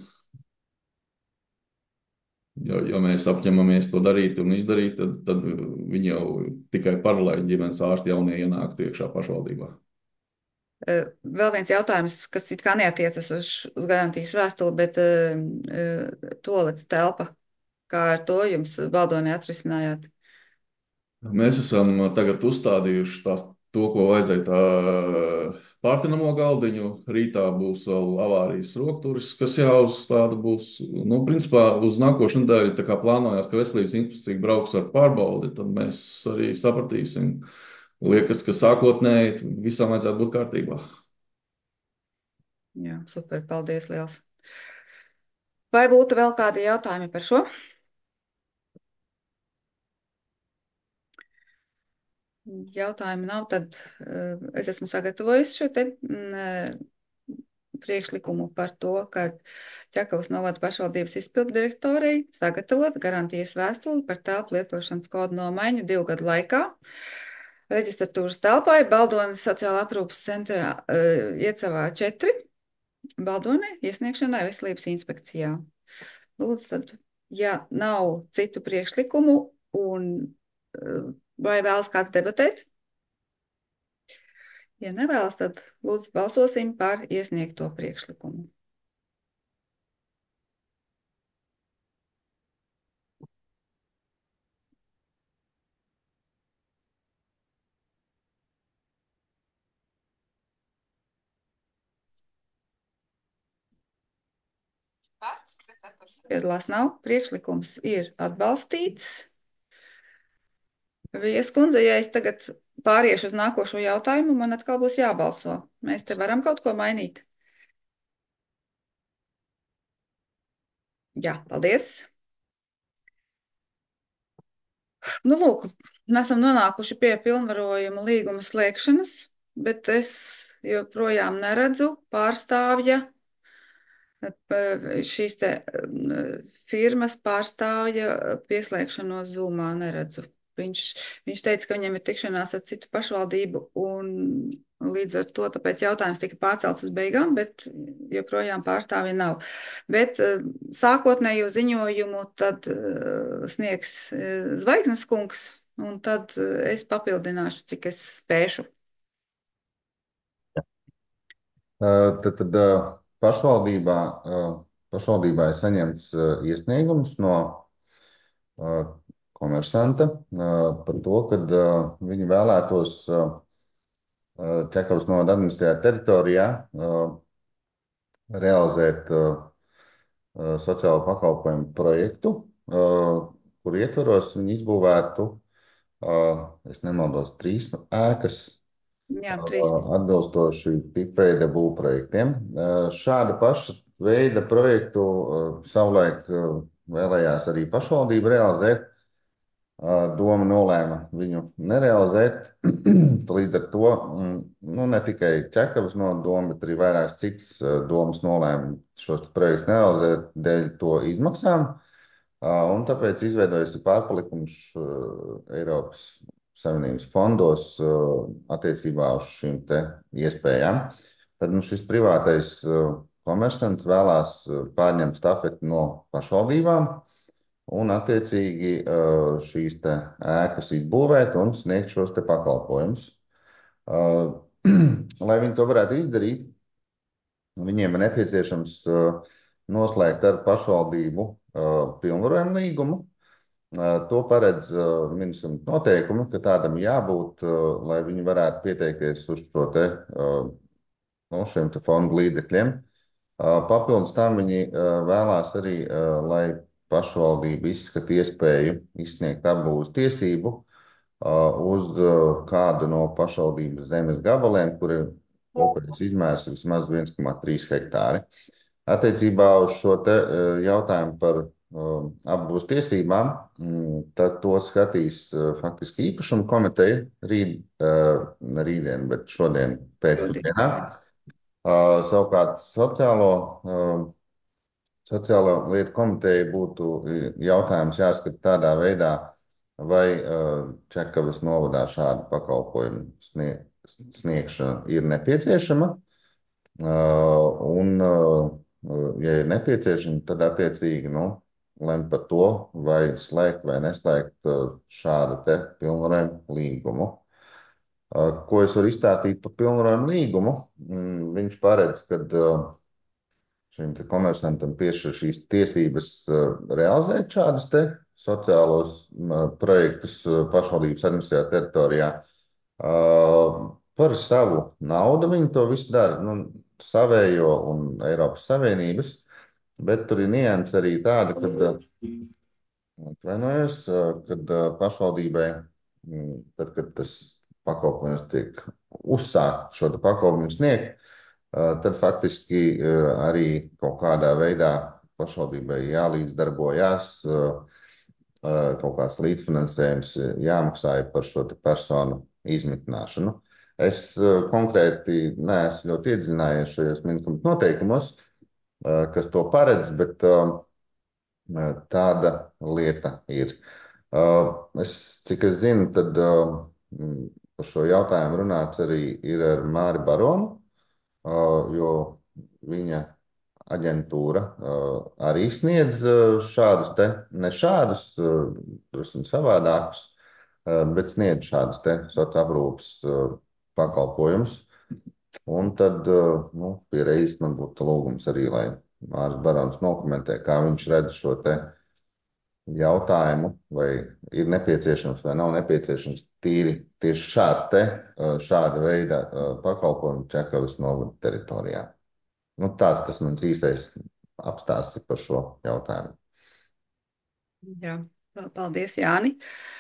ja mēs apņemamies to darīt un izdarīt, tad viņi jau tikai paralēli ģimenes ārsti jaunie ienāktu iekšā pašvaldībā. Vēl viens jautājums, kas it kā neatiecas uz garantijas vēstuli, bet tualetes telpa. Kā ar to jums Baldonē atrisinājāt? Mēs esam tagad uzstādījuši, to, ko vajadzēja tā pārtinamo galdiņu. Rītā būs vēl avārijas rokturis, kas jāuzstāda būs. Nu, principā uz nākošu nedēļu tā kā plānojās, ka veselības inspekcija brauks ar pārbaudi, tad mēs arī sapratīsim. Liekas, ka sākotnēji visam vajadzētu būt kārtībā. Jā, super, paldies liels. Vai būtu vēl kādi jautājumi par šo? Jautājumu nav, tad es esmu sagatavojis šo te priekšlikumu par to, ka Ķekavas novada pašvaldības izpilddirektorei sagatavot garantijas vēstuli par telpu lietošanas kodu nomaiņu 2 gadu laikā. Reģistratūras telpai Baldonas sociālā aprūpas centrā Iecavā 4, Baldonē iesniegšanai veselības inspekcijā. Lūdzu, tad, ja nav citu priekšlikumu un vai vēlas kāds debatēt? Ja nevēlas, tad lūdzu balsosim par iesniegto priekšlikumu. Piedalās nav. Priekšlikums ir atbalstīts. Vijas kundze, ja es tagad pāriešu uz nākošo jautājumu, man atkal būs jābalso. Mēs te varam kaut ko mainīt? Jā, paldies. Nu, lūk, mēs esam nonākuši pie pilnvarojuma līguma slēgšanas, bet es joprojām neredzu pārstāvja, šīs te firmas pārstāvja pieslēgšanos Zoomā neredzu. Viņš teica, ka viņam ir tikšanās ar citu pašvaldību un līdz ar to tāpēc jautājums tika pārcelts uz beigām, bet joprojām pārstāvja nav. Bet sākotnējo ziņojumu tad sniegs Zvaigznes kungs un tad es papildināšu, cik es spēšu. Tad pašvaldībā ir saņemts iesniegums no komersanta par to, ka viņi vēlētos Ķekavas novada administrētajā teritorijā realizēt sociālo pakalpojumu projektu, kur ietvaros viņi izbūvētu, es nemaldos, 3 ēkas. Jā, 3. Atbilstoši tipveida būvprojektiem. Šāda paša veida projektu savulaik vēlējās arī pašvaldība realizēt. Doma nolēma viņu nerealizēt. Līdz ar to ne tikai Ķekavas novada doma, bet arī vairākas citas domas nolēma šos projektus nerealizēt dēļ to izmaksām. Un tāpēc izveidojas pārpalikums Eiropas Savienības fondos attiecībā uz šīm te iespējām. Tad šis privātais komersants vēlās pārņemt stafeti no pašvaldībām un attiecīgi šīs te ēkas izbūvēt un sniegt šos te pakalpojumus. Lai viņi to varētu izdarīt, viņiem ir nepieciešams noslēgt ar pašvaldību pilnvarojumu līgumu. To paredz ministra noteikumi, ka tādam jābūt, lai viņi varētu pieteikties uz šo te, šiem te fondu līdzekļiem. Papildus tam viņi vēlās arī, lai pašvaldība izskata iespēju izsniegt apbūves tiesību uz kādu no pašvaldības zemes gabaliem, kuri kopējais izmērs ir vismaz 1,3 hektāri. Attiecībā uz šo te jautājumu par apbūves tiesībām, tad to skatīs faktiski īpašuma komiteja rītdien, bet šodien pēcpusdienā. Savukārt sociālo lietu komiteja būtu jautājums jāskata tādā veidā, vai Ķekavas novadā šādu pakalpojumu sniegšana ir nepieciešama. Un, ja ir nepieciešama, tad attiecīgi lem par to, vai slēgt vai neslēgt šādu te pilnvarojumu līgumu. Ko es varu izstāstīt par pilnvarojumu līgumu? Viņš paredz, ka šim te komersantam piešķir šīs tiesības realizēt šādus te sociālos projektus pašvaldības administrētajā teritorijā. Par savu naudu viņi to visu dara, nu, savējo un Eiropas Savienības, bet tur ir nianses arī tāda, atvainojos, kad pašvaldībai, tad, kad tas pakalpojums tiek uzsākt šo te pakalpojumu sniegt, tad faktiski arī kaut kādā veidā pašvaldībai jālīdzdarbojās, kaut kāds līdzfinansējums jāmaksā par šo te personu izmitināšanu. Es konkrēti neesmu ļoti iedziļinājies šajos minimuma noteikumos, kas to paredz, bet tāda lieta ir. Cik es zinu, tad par šo jautājumu runāts arī ir ar Māri Baronu, jo viņa aģentūra arī sniedz šādus te, ne šādus, drusku savādākus, bet sniedz šādus te sociālās aprūpes pakalpojumus. Un tad, nu, pie reizes man būtu lūgums arī, lai Māris Barons nokomentē, kā viņš redz šo te jautājumu, vai ir nepieciešams vai nav nepieciešams tieši šāda veida pakalpojumu Čekavas novada teritorijā. Nu, tāds tas mans īstais apstāsts par šo jautājumu. Jā, paldies, Jāni.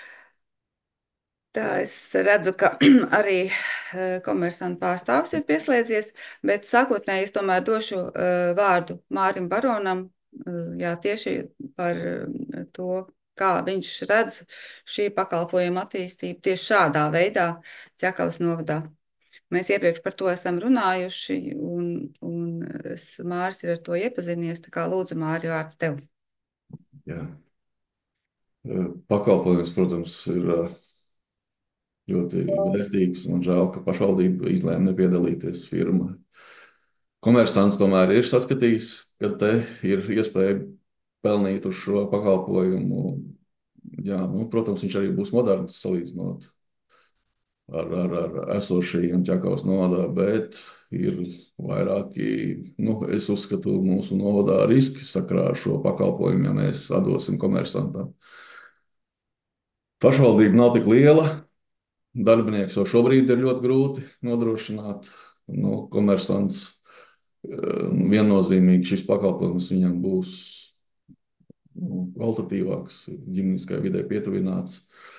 Tā es redzu, ka arī komersantu pārstāvs ir pieslēdzies, bet sākotnēji es tomēr došu vārdu Mārim Baronam, jā, tieši par to, kā viņš redz šī pakalpojuma attīstību tieši šādā veidā Ķekavas novadā. Mēs iepriekš par to esam runājuši, un Māris ir ar to iepazinies, tā kā lūdzu, Māri, vārds tev. Jā. Pakalpojums, protams, ir ļoti vērtīgs, un žēl, ka pašvaldība izlēma nepiedalīties firma. Komersants tomēr ir saskatījis, ka te ir iespēja pelnīt uz šo pakalpojumu. Jā, nu, protams, viņš arī būs moderns salīdzinot ar esošajiem Ķekavas novadā, bet ir vairāki, nu, es uzskatu, mūsu novadā riski sakrā ar šo pakalpojumu, ja mēs atdosim komersantam. Pašvaldība nav tik liela, darbinieks jau šobrīd ir ļoti grūti nodrošināt. Nu, komersants viennozīmīgi šis pakalpojums viņam būs kvalitatīvāks, ģimeniskai vidē pietuvināts,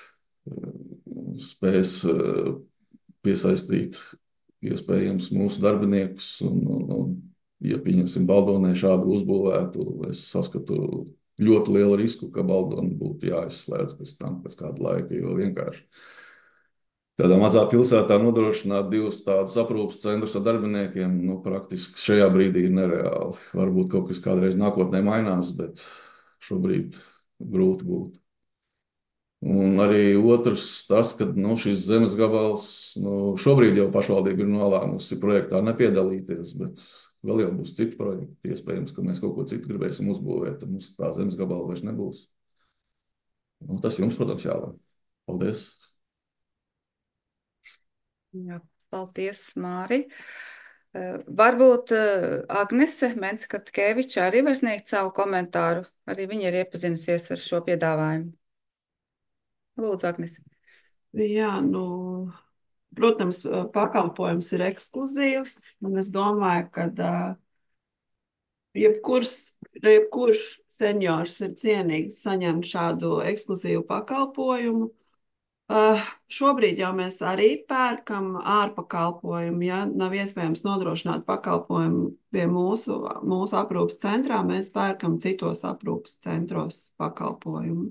spēs piesaistīt iespējams mūsu darbiniekus. Ja pieņemsim Baldonē šādu uzbūvētu, es saskatu ļoti lielu risku, ka Baldona būtu jāizslēdz pēc kāda laika, jo vienkārši tādā mazā pilsētā nodrošināt divus tādus aprūpas centrus ar darbiniekiem, nu, praktiski šajā brīdī ir nereāli. Varbūt kaut kas kādreiz nākotnē mainās, bet šobrīd grūti būt. Un arī otrs tas, ka nu, šis zemes gabals, nu, šobrīd jau pašvaldība ir nolēmusi projektā nepiedalīties, bet vēl jau būs citi projekti. Iespējams, ka mēs kaut ko citu gribēsim uzbūvēt, tad mums tā zemes gabala vairs nebūs. Nu, tas jums, protams, jālem. Paldies! Jā, paldies, Māri. Varbūt Agnese Menskatkeviča arī var sniegt savu komentāru. Arī viņa ir iepazinusies ar šo piedāvājumu. Lūdzu, Agnese. Jā, nu, protams, pakalpojums ir ekskluzīvs, un es domāju, ka jebkurš seniors ir cienīgs saņemt šādu ekskluzīvu pakalpojumu. Šobrīd jau mēs arī pērkam ārpakalpojumu, ja nav iespējams nodrošināt pakalpojumu pie mūsu aprūpas centrā, mēs pērkam citos aprūpas centros pakalpojumu.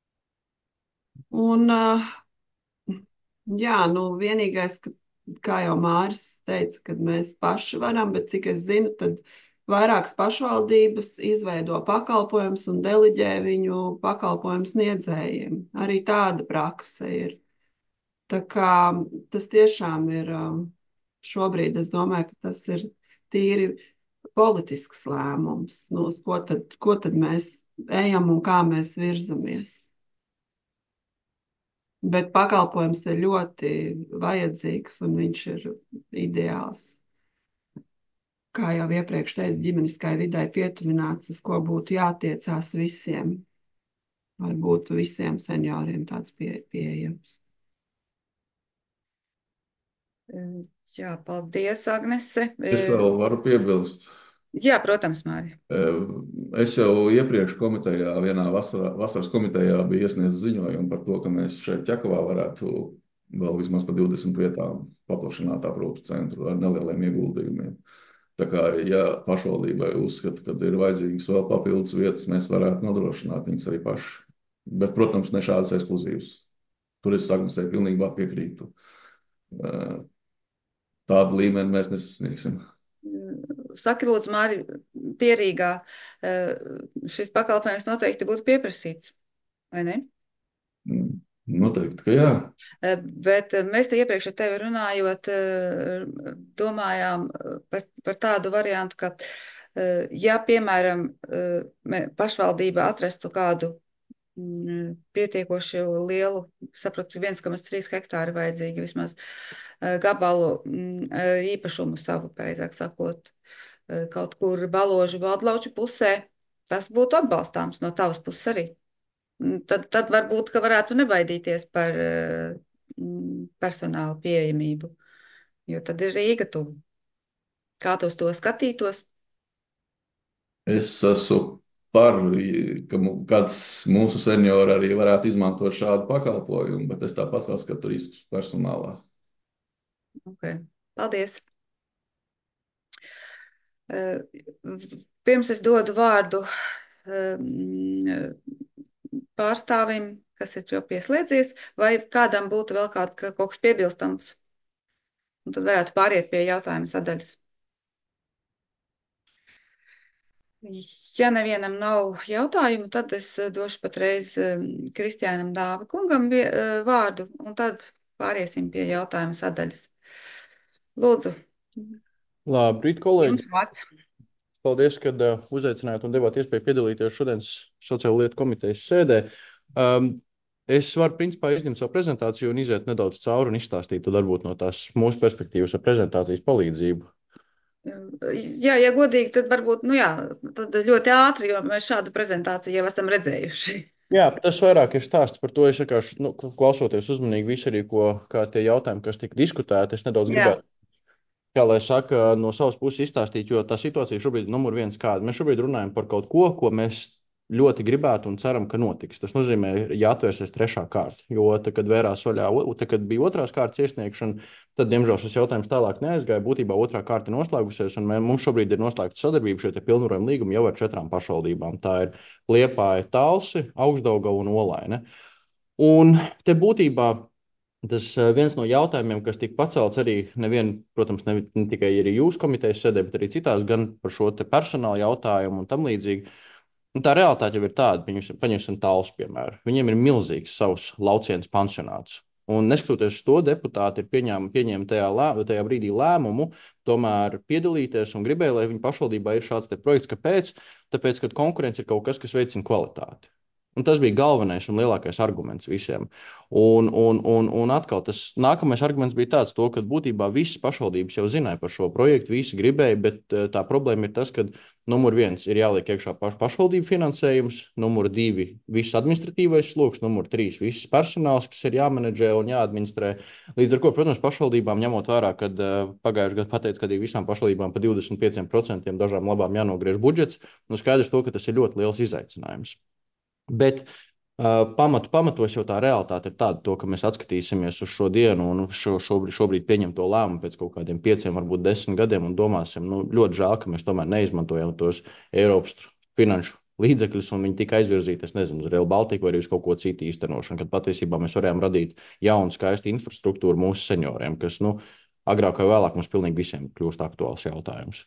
Un, jā, nu, vienīgais, kā jau Māris teica, kad mēs paši varam, bet cik es zinu, tad vairākas pašvaldības izveido pakalpojumus un deliģē viņu pakalpojumu sniedzējiem. Arī tāda prakse ir. Tā kā tas tiešām ir, šobrīd es domāju, ka tas ir tīri politisks lēmums, nu, uz ko tad mēs ejam un kā mēs virzamies. Bet pakalpojums ir ļoti vajadzīgs un viņš ir ideāls. Kā jau iepriekš teicu, ģimeniskai vidē pietuvināts, uz ko būtu jātiecās visiem, vai būtu visiem senioriem tāds pieejams. Jā, paldies, Agnese. Es vēl varu piebilst. Jā, protams, Mārija. Es jau iepriekš komitejā, vienā vasaras komitejā biju iesniedzis ziņojumu par to, ka mēs šeit Ķekavā varētu vēl vismaz pa 20 vietām paplašināt aprūpas centru ar nelieliem ieguldījumiem. Tā kā, ja pašvaldībai uzskata, ka ir vajadzīgas vēl papildus vietas, mēs varētu nodrošināt viņas arī paši. Bet, protams, ne šādas ekskluzīvas. Tur es Agnesei pilnībā piekrītu. Tādu līmeni mēs nesasniegsim. Saki, lūdzu, Māri, Pierīgā šis pakalpojums noteikti būtu pieprasīts, vai ne? Noteikti, ka jā. Bet mēs te iepriekš ar tevi runājot, domājām par tādu variantu, ka, ja, piemēram, pašvaldība atrastu kādu pietiekoši lielu, saprotu, 1,3 hektāri vajadzīgi vismaz gabalu īpašumu savu, pareizāk sakot, kaut kur Baložu Valdlauču pusē, tas būtu atbalstāms no tavas puses arī. Tad varbūt, ka varētu nebaidīties par personāla pieejamību, jo tad ir Rīga tuvu. Kā tu uz to skatītos? Es esmu par, ka kāds mūsu seniori arī varētu izmantot šādu pakalpojumu, bet es tāpat saskatu riskus personālā. Okay. Paldies! Pirms es dodu vārdu pārstāvim, kas ir jau pieslēdzies, vai kādam būtu vēl kaut kas piebilstams? Un tad varētu pāriet pie jautājuma sadaļas. Ja nevienam nav jautājumu, tad es došu patreiz Kristiānam Dāva kungam vārdu, un tad pāriesim pie jautājuma sadaļas. Lūdzu. Labrīt, kolēģi! Jums vārds. Paldies, kad uzaicinājāt un devāt iespēju piedalīties šodienas sociālo lietu komitejas sēdē. Es varu principā izņemt savu prezentāciju un iziet nedaudz cauri un izstāstīt, tad varbūt no tās mūsu perspektīvas ar prezentācijas palīdzību. Jā, ja godīgi, tad varbūt, tad ļoti ātri, jo mēs šādu prezentāciju jau esam redzējuši. Jā, tas vairāk ir stāsts par to, es vienkārši, klausoties uzmanīgi visu arī, kā tie jautājumi, kas tika diskutēti, es nedaudz gribētu, kā lai saka, no savas puses izstāstīt, jo tā situācija šobrīd ir numur viens kāda. Mēs šobrīd runājam par kaut ko mēs ļoti gribētu un ceram, ka notiks. Tas nozīmē, jāatvērsies trešā kārta, jo tad, kad vērās vaļā, kad bija otrās kārtas iesniegšana, tad, diemžēl, šis jautājums tālāk neaizgāja. Būtībā otrā kārta noslēgusies, un mums šobrīd ir noslēgta sadarbība šie pilnvarojuma līgumi jau ar 4 pašvaldībām. Tā ir Liepāja, Talsi, Augšdaugava un Olaine. Un te būtībā tas viens no jautājumiem, kas tika pacelts arī protams, ne tikai arī jūsu komitejas sēdē, bet arī citās, gan par šo te personāla jautājumu un tam līdzīgi. Un tā realitāte jau ir tāda, paņemsim Talsu piemēru. Viņiem ir milzīgs savs lauciens pansionāts. Un neskatoties uz to, deputāti ir pieņēma tajā brīdī lēmumu tomēr piedalīties un gribēja, lai viņa pašvaldībā ir šāds te projekts. Kāpēc? Tāpēc, ka konkurence ir kaut kas, kas veicina kvalitāti. Un tas bija galvenais un lielākais arguments visiem. Un atkal tas nākamais arguments bija tāds, ka būtībā visas pašvaldības jau zināja par šo projektu, visi gribēja, bet tā problēma ir tas, ka numur 1 ir jāliek iekšā pašvaldību finansējums, numur 2 viss administratīvais sloks, numur 3 viss personāls, kas ir jāmenedžē un jāadministrē. Līdz ar ko, protams, pašvaldībām ņemot vērā, kad pagājušajā gadā pateica, ka visām pašvaldībām pa 25% dažām labām jānogriež budžets, skaidrs to, ka tas ir ļoti liels izaicinājums. Bet pamatos jau tā realitāte ir tāda, ka mēs atskatīsimies uz šo dienu un šobrīd pieņemto lēmumu pēc kaut kādiem 5, varbūt 10 gadiem un domāsim, ļoti žēl, ka mēs tomēr neizmantojam tos Eiropas finanšu līdzekļus un viņi tika aizvirzīti, es nezinu, uz Rail Baltica vai arī uz kaut ko citu īstenošanu, kad patiesībā mēs varējām radīt jaunu skaistu infrastruktūru mūsu senioriem, kas, agrāk vai vēlāk mums pilnīgi visiem kļūst aktuāls jautājums.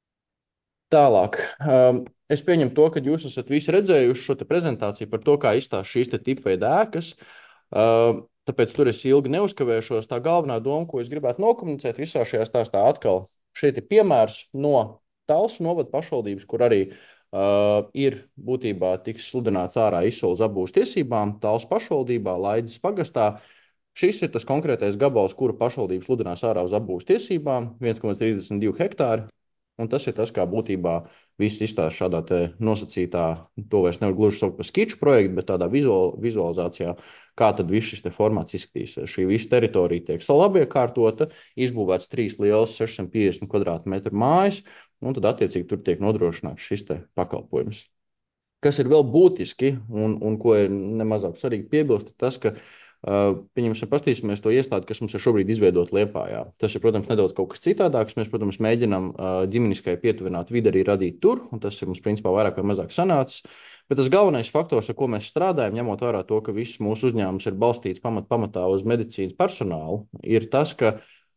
Tālāk. Es pieņemu to, ka jūs esat visi redzējuši šo te prezentāciju par to, kā izstāst šīs te tipveida ēkas, tāpēc tur es ilgi neuzkavēšos. Tā galvenā doma, ko es gribētu nokomunicēt visā šajā stāstā atkal, šeit ir piemērs no Talsu novada pašvaldības, kur arī ir būtībā tiks sludināts ārā izsoles apbūves tiesībām Talsu pašvaldībā, Laides pagastā. Šis ir tas konkrētais gabals, kuru pašvaldības sludinās ārā uz apbūves tiesībām, 1,32 hektāri. Un tas ir tas, kā būtībā viss izstāsta šādā te nosacītā, to vairs nevar gluži saukt par skiču projektu, bet tādā vizualizācijā, kā tad viss šis te formāts izskatīsies. Šī visa teritorija tiek labi iekārtota, izbūvēts 3 liels 650 kvadrātmetru mājas, un tad attiecīgi tur tiek nodrošināts šis te pakalpojums. Kas ir vēl būtiski un ko ir nemazāk svarīgi piebilst, ir tas, ka, pieņemsim, pastīsimies to iestādi, kas mums ir šobrīd izveidot Liepājā. Tas ir, protams, nedaudz kaut kas citādāks. Mēs, protams, mēģinām ģimeniskai pietuvināt vidi arī radīt tur, un tas ir mums, principā, vairāk vai mazāk sanācis. Bet tas galvenais faktors, ar ko mēs strādājam, ņemot vērā to, ka viss mūsu uzņēmums ir balstīts pamatā uz medicīnas personālu, ir tas, ka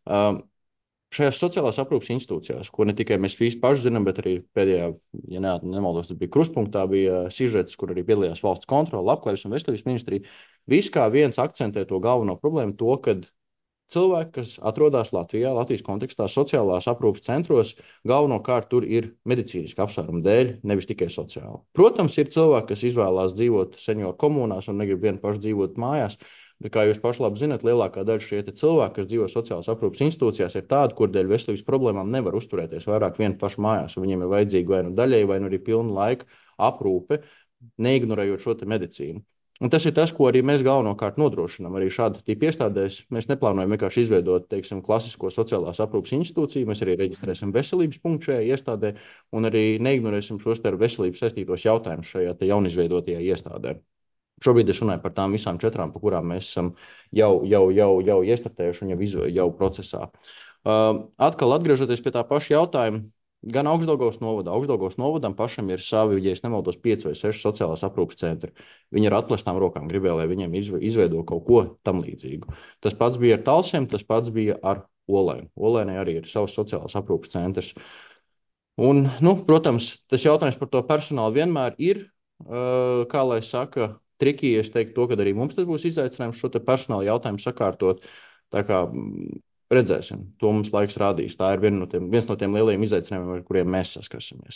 šajās sociālās aprūpes institūcijās, ko ne tikai mēs visi paši zinām, bet arī pēdējā, ja nemaldos, tas bija Kruspunktā, bija sižets, kur arī piedalījās valsts kontrole, Labklājības un veselības ministrija. Viss kā viens akcentē to galveno problēmu, to, kad cilvēki, kas atrodas Latvijā, Latvijas kontekstā, sociālās aprūpes centros, galvenokārt tur ir medicīniski apsvērumu dēļ, nevis tikai sociāli. Protams, ir cilvēki, kas izvēlās dzīvot senioru komunās un negrib vien paši dzīvot mājās. Bet, kā jūs paši labi zināt, lielākā daļa šie cilvēki, kas dzīvo sociālās aprūpes institūcijās, ir tādi, kur dēļ veselības problēmām nevar uzturēties vairāk vien paši mājās, un viņiem ir vajadzīga vai nu daļēji, vai nu arī pilna laika aprūpe, neignorējot šo te medicīnu. Un tas ir tas, ko arī mēs galvenokārt nodrošinām. Arī šāda tipa iestādēs mēs neplānojam vienkārši izveidot, teiksim, klasisko sociālās aprūpes institūciju, mēs arī reģistrēsim veselības punktu šajā iestādē un arī neignorēsim šos te ar veselību saistītos jautājumus šajā te jaunizveidotajā iestādē. Šobrīd es runāju par tām visām 4, pa kurām mēs esam jau iestartējuši un jau procesā. Atkal atgriežoties pie tā paša jautājuma, gan Augstdaugavas novadam pašam ir savi, ja es nemaldos, 5 vai 6 sociālās aprūpes centri. Viņi ar atklāstām rokām gribēja, lai viņiem izveido kaut ko tam līdzīgu. Tas pats bija ar Talsiem, tas pats bija ar Olēnu. Olēnai arī ir savs sociālās aprūpes centrs. Un, protams, tas jautājums par to personālu vienmēr ir, kā lai saka, trikī, es teiktu to, ka arī mums tas būs izaicinājums šo te personāla jautājumu sakārtot. Tā kā redzēsim, to mums laiks rādīs. Tā ir viens no tiem lielajiem izaicinājumiem, ar kuriem mēs saskarsimies.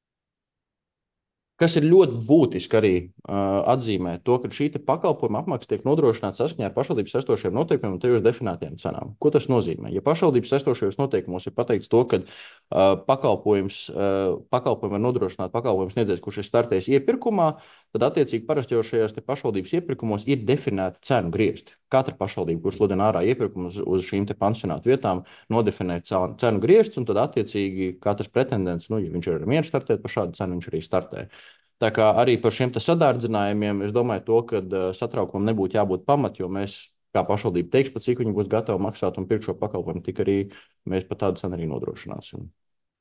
Kas ir ļoti būtiski arī atzīmēt to, ka šī te pakalpojuma apmaksa tiek nodrošināta saskaņā ar pašvaldības esošiem noteikumiem un tajos definētajām cenām. Ko tas nozīmē? Ja pašvaldības esošajos noteikumos ir pateikts to, ka pakalpojumu var nodrošināt pakalpojums sniedzējs, kurš ir startējis iepirkumā, tad attiecīgi parasti jau šajās te pašvaldības iepirkumos ir definēta cenu griezti. Katra pašvaldība, kur sludina ārā iepirkumus uz šīm te pansionātu vietām, nodefinē cenu griezti, un tad attiecīgi katrs pretendents, ja viņš ir mieru startēt par šādu cenu, viņš arī startē. Tā kā arī par šiem te sadārdzinājumiem, es domāju to, ka satraukumam nebūtu jābūt pamat, jo mēs, kā pašvaldība teiks, pat cik viņi būs gatavi maksāt un pirkt šo pakalpojumu, tik arī mēs pat tādu cenu arī nodrošināsim.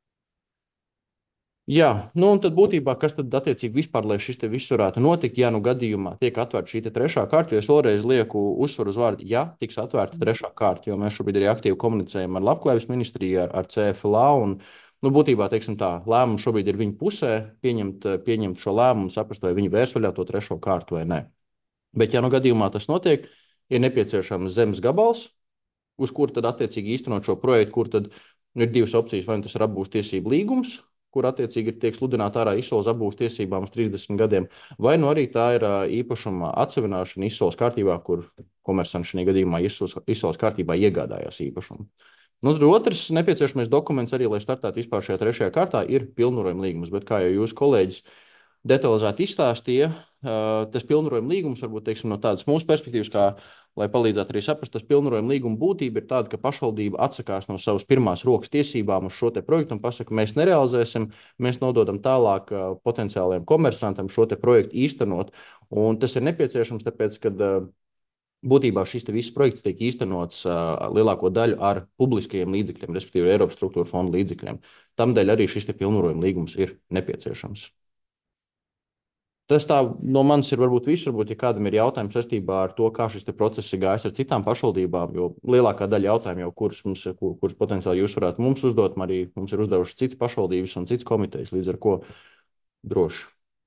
Jā, un tad būtībā, kas tad attiecīgi vispār, lai šis te viss varētu notikt, ja gadījumā tiek atvērta šī te 3. kārta, jo es vēlreiz lieku uzsvaru uz vārdu, ja tiks atvērta 3. kārta, jo mēs šobrīd arī aktīvi komunicējam ar Labklājības ministriju, ar CFLA un, būtībā, teiksim tā, lēmums šobrīd ir viņu pusē, pieņemt šo lēmumu, saprast, vai viņi vērs vaļā to 3. kārtu vai nē. Bet, ja gadījumā tas notiek, ir nepieciešams zemes gabals, uz kur tad attiecīgi īstenot šo projektu, kur tad ir 2 opcijas, vai tas ir apgūst tiesību līgums, kur attiecīgi tiek sludināta ārā izsoles apgūst tiesībām uz 30 gadiem, vai arī tā ir īpašuma atsevināšana izsoles kārtībā, kur komersants šajā gadījumā izsoles kārtībā iegādājās īpašumu. Tad otrs nepieciešamais dokuments arī, lai startētu vispār šajā 3. kārtā, ir pilnvarojuma līgums, bet kā jau jūs kolēģis detalizēti izstāstīja, tas pilnvarojuma līgums varbūt, teiksim, no tādas mūsu perspektīvas, kā lai palīdzētu arī saprast, tas pilnvarojuma līguma būtība ir tāda, ka pašvaldība atsakās no savas pirmās rokas tiesībām uz šo te projektu un pasaka, mēs nerealizēsim, mēs nododam tālāk potenciālajiem komersantam šo te projektu īstenot. Un tas ir nepieciešams, tāpēc, ka būtībā šis te viss projekts tiek īstenots lielāko daļu ar publiskajiem līdzekļiem, respektīvi Eiropas struktūra fonda līdzekļiem. Tamdēļ arī šis te pilnvarojuma līgums ir nepieciešams. Tas tā no manis ir varbūt viss, varbūt, ja kādam ir jautājums saistībā ar to, kā šis te process ir gājis ar citām pašvaldībām, jo lielākā daļa jautājumu jau, kurus potenciāli jūs varētu mums uzdot, arī mums ir uzdevuši citas pašvaldības un citas komitejas, līdz ar ko droši.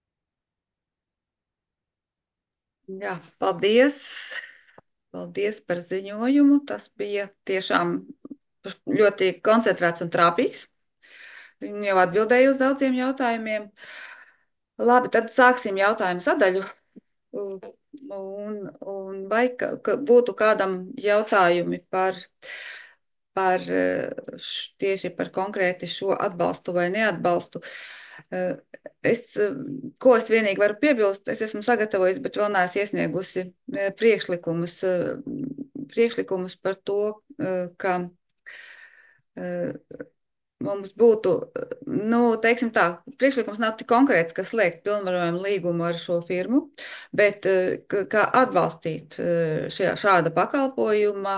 Jā, paldies. Paldies par ziņojumu. Tas bija tiešām ļoti koncentrēts un trāpīgs. Viņi jau atbildēja uz daudziem jautājumiem. Labi, tad sāksim jautājumu sadaļu. Un vai būtu kādam jautājumi tieši par konkrēti šo atbalstu vai neatbalstu? Ko es vienīgi varu piebilst, es esmu sagatavojis, bet vēl neesmu iesniegusi priekšlikumus par to, ka mums būtu, teiksim tā, priekšlikums nav tik konkrēts, kas liek pilnvarojumu līgumu ar šo firmu, bet kā atbalstīt šāda pakalpojuma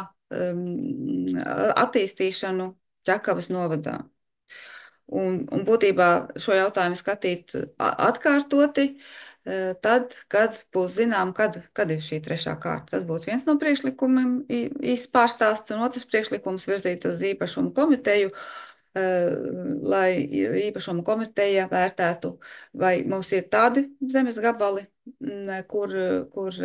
attīstīšanu Ķekavas novadā. Un būtībā šo jautājumu skatīt atkārtoti, tad, kad būs zinām, kad ir šī trešā kārta. Tas būtu viens no priekšlikumiem īsts pārstāsts, un otrs priekšlikums virzīt uz īpašumu komiteju, lai īpašumu komiteja vērtētu, vai mums ir tādi zemes gabali, kur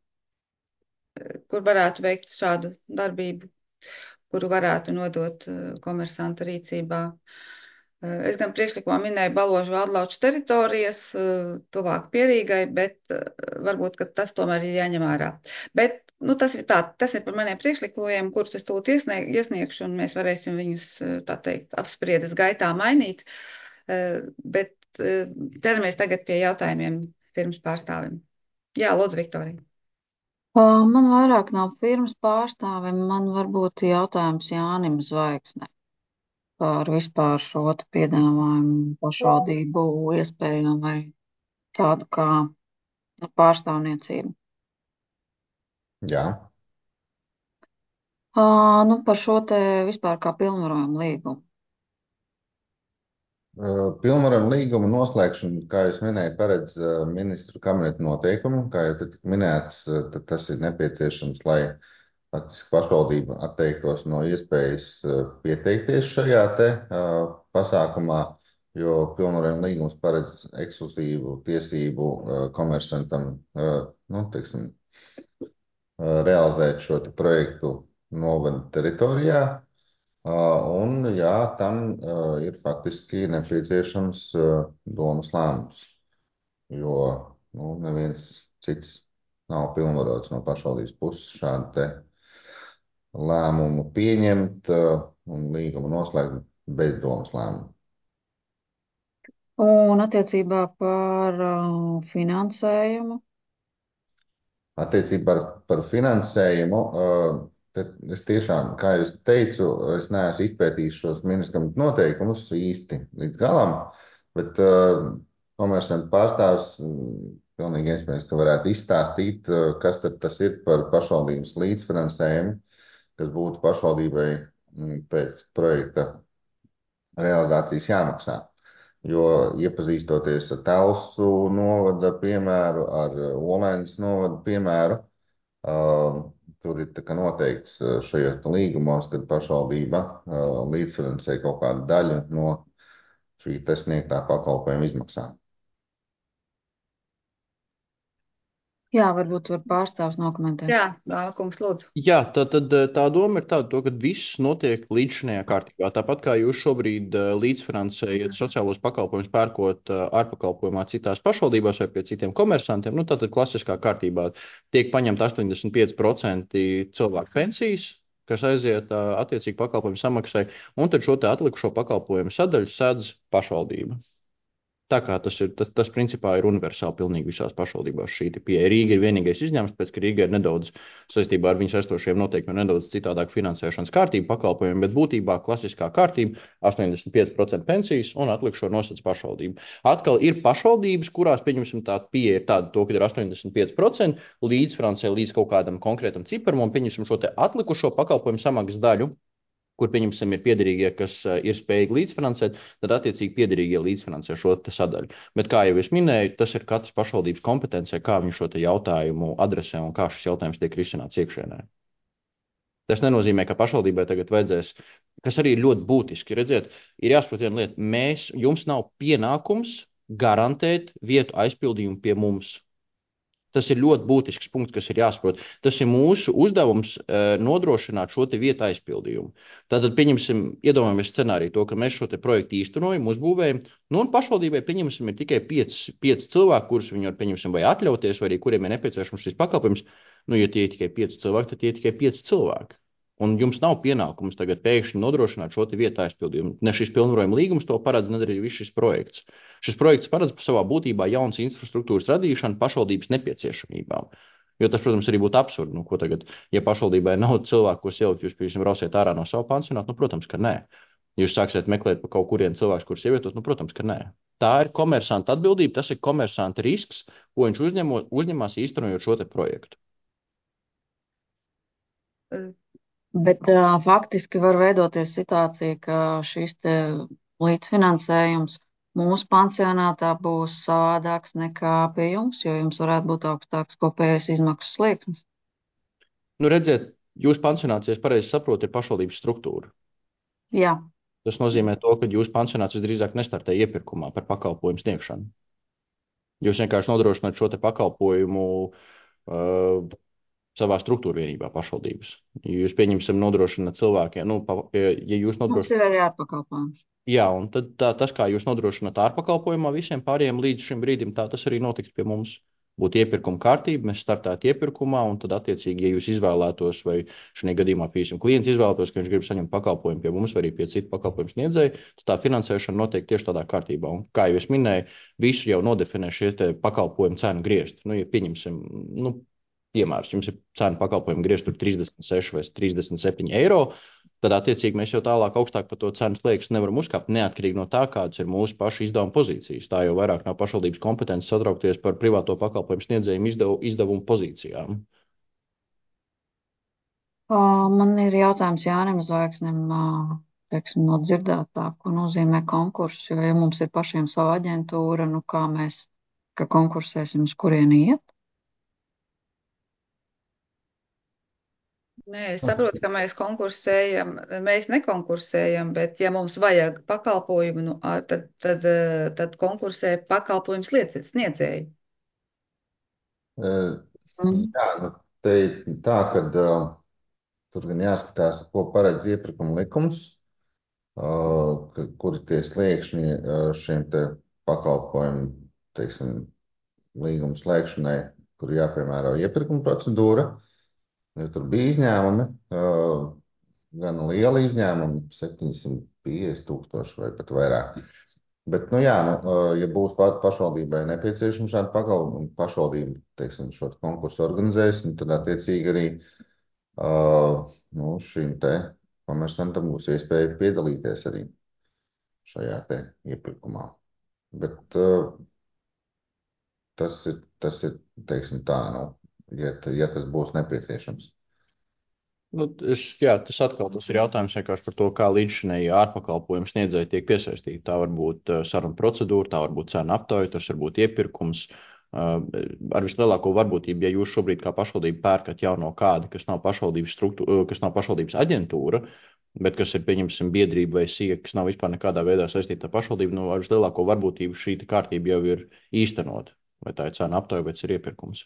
varētu veikt šādu darbību, kuru varētu nodot komersanta rīcībā. Es gan priekšlikumā minēju Baložu Vādlauču teritorijas, tuvāk Pierīgai, bet varbūt, ka tas tomēr ir jāņem ārā. Bet, tas ir par maniem priekšlikumiem, kurus es tūlīt iesniegšu, un mēs varēsim viņus, tā teikt, apspriedes gaitā mainīt. Bet ķeramies tagad pie jautājumiem firmas pārstāvim. Jā, lūdzu, Viktorija. Man vairāk nav firmas pārstāvim, man varbūt jautājums Jānim Zvaigznei par vispār šo piedāvājumu pašvaldību iespējām vai tādu kā pārstāvniecību. Jā. Par šo te vispār kā pilnvarojumu līgumu. Pilnvarojumu līguma noslēgšanu, kā jūs minējāt, paredz ministru kabineta noteikumu. Kā jau tika minēts, tad tas ir nepieciešams, lai faktiski pašvaldība atteiktos no iespējas pieteikties šajā te pasākumā, jo pilnvarojumu līgums paredz ekskluzīvu tiesību komersantam, teiksim, realizēt šo te projektu novada teritorijā. Un, jā, tam ir faktiski nepieciešams domas lēmums, jo neviens cits nav pilnvarots no pašvaldības puses šādu te lēmumu pieņemt un līgumu noslēgt bez domas lēmumu. Un attiecībā par finansējumu? Attiecībā par finansējumu, es tiešām, kā jūs teicu, es neesmu izpētījis šos ministra noteikumus īsti līdz galam, bet komersanta pārstāvs pilnīgi iespējams, ka varētu izstāstīt, kas tad tas ir par pašvaldības līdzfinansējumu, kas būtu pašvaldībai pēc projekta realizācijas jāmaksā. Jo iepazīstoties ar Telsu novada piemēru, ar Olēnas novada piemēru, tur ir noteikts šajos līgumos, kad pašvaldība līdzfinansē kaut kādu daļu no šī te sniegtā pakalpojuma izmaksām. Jā, varbūt var pārstāvs nokomentēt. Jā, kungs, lūdzu. Jā, tad tā doma ir tāda, ka viss notiek līdzšinējā kārtībā. Tāpat kā jūs šobrīd līdzfinansējat sociālos pakalpojumus pērkot ārpakalpojumā citās pašvaldībās vai pie citiem komersantiem, tātad klasiskā kārtībā tiek paņemt 85% cilvēku pensijas, kas aiziet attiecīgi pakalpojumu samaksai, un tad šo te atlikušo pakalpojumu sadaļu sēdz pašvaldība. Tā kā tas principā ir universāli pilnīgi visās pašvaldībās šī pieeja. Rīga ir vienīgais izņēmums, pēc ka Rīga ir nedaudz saistībā ar viņas esošiem noteikumiem nedaudz citādāk finansēšanas kārtība pakalpojumiem, bet būtībā klasiskā kārtība 85% pensijas un atlikušo nosacīts pašvaldība. Atkal ir pašvaldības, kurās, pieņemsim, tā pieeja ir tāda, ka ir 85% līdzfinansē līdz kaut kādam konkrētam ciparam un pieņemsim šo te atlikušo pakalpojumu samaksas daļu, kur, pieņemsim, ir piederīgie, kas ir spējīgi līdzfinansēt, tad attiecīgi piederīgie līdzfinansē šo te sadaļu. Bet, kā jau es minēju, tas ir katras pašvaldības kompetencija, kā viņi šo te jautājumu adresē un kā šis jautājums tiek risināts iekšēnē. Tas nenozīmē, ka pašvaldībai tagad vajadzēs, kas arī ir ļoti būtiski, redziet, ir jāsaprot viena lieta, jums nav pienākums garantēt vietu aizpildījumu pie mums. Tas ir ļoti būtisks punkts, kas ir jāsaprot. Tas ir mūsu uzdevums nodrošināt šo te vietu aizpildījumu. Tātad, pieņemsim, iedomājamies scenāriju to, ka mēs šo te projektu īstenojam, uzbūvējam, un pašvaldībai, pieņemsim, ir tikai 5 cilvēki, kurus viņi var, pieņemsim, vai atļauties, vai arī kuriem ir nepieciešams šis pakalpojums. Ja tie ir tikai 5 cilvēki, tad tie ir tikai 5 cilvēki. Un jums nav pienākums tagad pēkšņi nodrošināt šo te vietu aizpildījumu. Ne šis pilnvarojuma līgums to paredz, ne arī viss šis projekts. Šis projekts paredz savā būtībā jaunas infrastruktūras radīšanu pašvaldības nepieciešamībām. Jo tas, protams, arī būtu absurdi. Nu, ko tagad, ja pašvaldībai nav cilvēku, kurus ielikt, jūs, piemēram, brausiet ārā no savu pansionātu, nu, protams, ka nē. Jūs sāksiet meklēt pa kaut kurien cilvēkus, kurus ievietot, nu, protams, ka nē. Tā ir komersanta atbildība, tas ir komersanta risks, ko viņš uzņemās īstenojot šo te projektu. Bet faktiski var veidoties situācija, ka šis te līdzfinansējums mūsu pansionātā būs savādāks nekā pie jums, jo jums varētu būt augstāks kopējais izmaksu slieksnis. Nu, redziet, jūsu pansionāts, ja es pareizi saprotu, ir pašvaldības struktūra. Jā. Tas nozīmē to, ka jūsu pansionāts visdrīzāk nestartē iepirkumā par pakalpojumu sniegšanu. Jūs vienkārši nodrošināt šo te pakalpojumu savā struktūra vienībā pašvaldības. Jūs pieņemsim nodrošināt cilvēkiem, ja jūs nodrošināt... Mums ir arī ārpakalpojums. Jā, un tad tas, kā jūs nodrošināt ārpakalpojumā visiem pārējiem līdz šim brīdim, tā tas arī notiks pie mums. Būtu iepirkuma kārtība, mēs startētu iepirkumā, un tad attiecīgi, ja jūs izvēlētos, vai šajā gadījumā, piemēram, klients izvēlētos, ka viņš grib saņemt pakalpojumu pie mums vai arī pie citu pakalpojumu sniedzēju, tad tā finansēšana notiek tieši tādā kārtībā. Un, kā jau es minēju, visu jau nodefinē šie te pakalpojumu cenu griezti. Nu, ja pieņemsim, piemērs, jums ir cena pakalpojumu griezti tur 36 vai 37 eiro, tad attiecīgi mēs jau tālāk augstāk par to cenas slieksni nevaram uzkāpt, neatkarīgi no tā, kādas ir mūsu pašu izdevuma pozīcijas. Tā jau vairāk nav pašvaldības kompetence satraukties par privāto pakalpojumu sniedzējumu izdevumu pozīcijām. Man ir jautājums Jānim Zvaigznim, teiksim, no dzirdētā, ko nozīmē konkurss, jo ja mums ir pašiem sava aģentūra, nu kā mēs, ka konkursēsim, uz kurieni iet? Nē, es saprotu, ka mēs nekonkursējam, bet ja mums vajag pakalpojumu, tad konkursē pakalpojums sniedzēji. Jā, te ir tā, ka tur gan jāskatās, ko paredz iepirkuma likums, kuri tie sliekšņi šiem te pakalpojumu, teiksim, līgumu slēgšanai, kur jāpiemēro iepirkuma procedūra. Jo tur bija izņēmumi, gan liela izņēmumi, 750 000 vai pat vairāk. Bet, ja būs pašvaldībai nepieciešama šāda pakalpojuma, pašvaldība, teiksim, šo konkursu organizēs, tad attiecīgi arī šīm te komersantam būs iespēja piedalīties arī šajā te iepirkumā. Bet tas ir, teiksim tā, ja tas būs nepieciešams. Tas atkal tas ir jautājums vienkārši par to, kā līdzšinēji ārpakalpojumu sniedzēji tiek piesaistīti. Tā var būt saruna procedūra, tā var būt cena aptauja, tas var būt iepirkums. Ar vislielāko varbūtību, ja jūs šobrīd kā pašvaldība pērkat jauno kādu, kas nav pašvaldības aģentūra, bet kas ir, pieņemsim, biedrība vai SIE, kas nav vispār nekādā veidā saistīta ar pašvaldību, ar vislielāko varbūtību šī kārtība jau ir īstenota. Vai tā ir cena aptauja, vai tas ir iepirkums.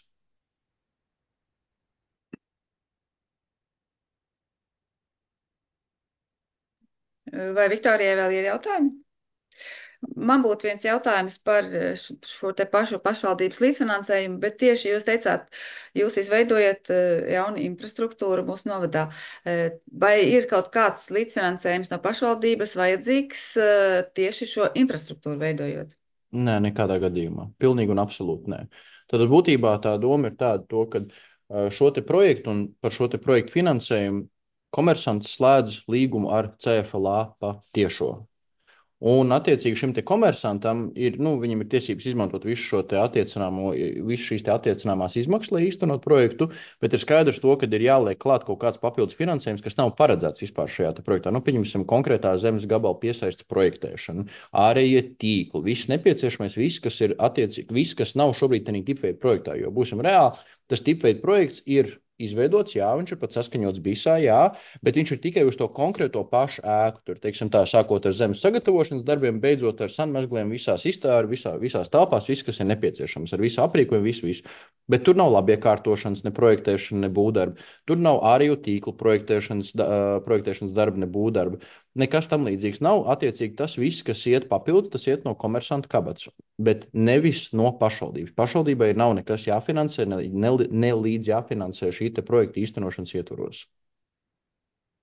Vai Viktorijai vēl ir jautājumi? Man būtu viens jautājums par šo te pašu pašvaldības līdzfinansējumu, bet tieši jūs teicāt, jūs izveidojat jaunu infrastruktūru mūsu novadā. Vai ir kaut kāds līdzfinansējums no pašvaldības vajadzīgs tieši šo infrastruktūru veidojot? Nē, nekādā gadījumā. Pilnīgi un absolūti nē. Tad būtībā tā doma ir tāda, ka šo te projektu un par šo te projektu finansējumu komersants slēdz līgumu ar CFLA pa tiešo. Un, attiecīgi, šim te komersantam viņam ir tiesības izmantot visu šīs te attiecināmās izmaksas, lai īstenot projektu, bet ir skaidrs to, ka ir jāliek klāt kaut kāds papildus finansējums, kas nav paredzēts vispār šajā te projektā. Pieņemsim konkrētā zemes gabala piesaistes projektēšanu, ārējie tīkli, viss nepieciešamais, viss, kas nav šobrīd tādā tipveida projektā, jo būsim reāli, tas tipveida projekts ir izveidots, jā, viņš ir pat saskaņots BISā, jā, bet viņš ir tikai uz to konkrēto pašu ēku. Tur, teiksim tā, sākot ar zemes sagatavošanas darbiem, beidzot ar sanmezgliem visās visās telpās, viss, kas ir nepieciešams, ar visu aprīkojumu, visu. Bet tur nav labiekārtošanas, ne projektēšana, ne būvdarba. Tur nav ārējo tīklu projektēšanas darba, ne būvdarba. Nekas tam līdzīgs nav. Attiecīgi tas viss, kas iet papildus, tas iet no komersanta kabatas, bet nevis no pašvaldības. Pašvaldībai nav nekas jāfinansē, ne līdz jāfinansē šī te projekta īstenošanas ietvaros.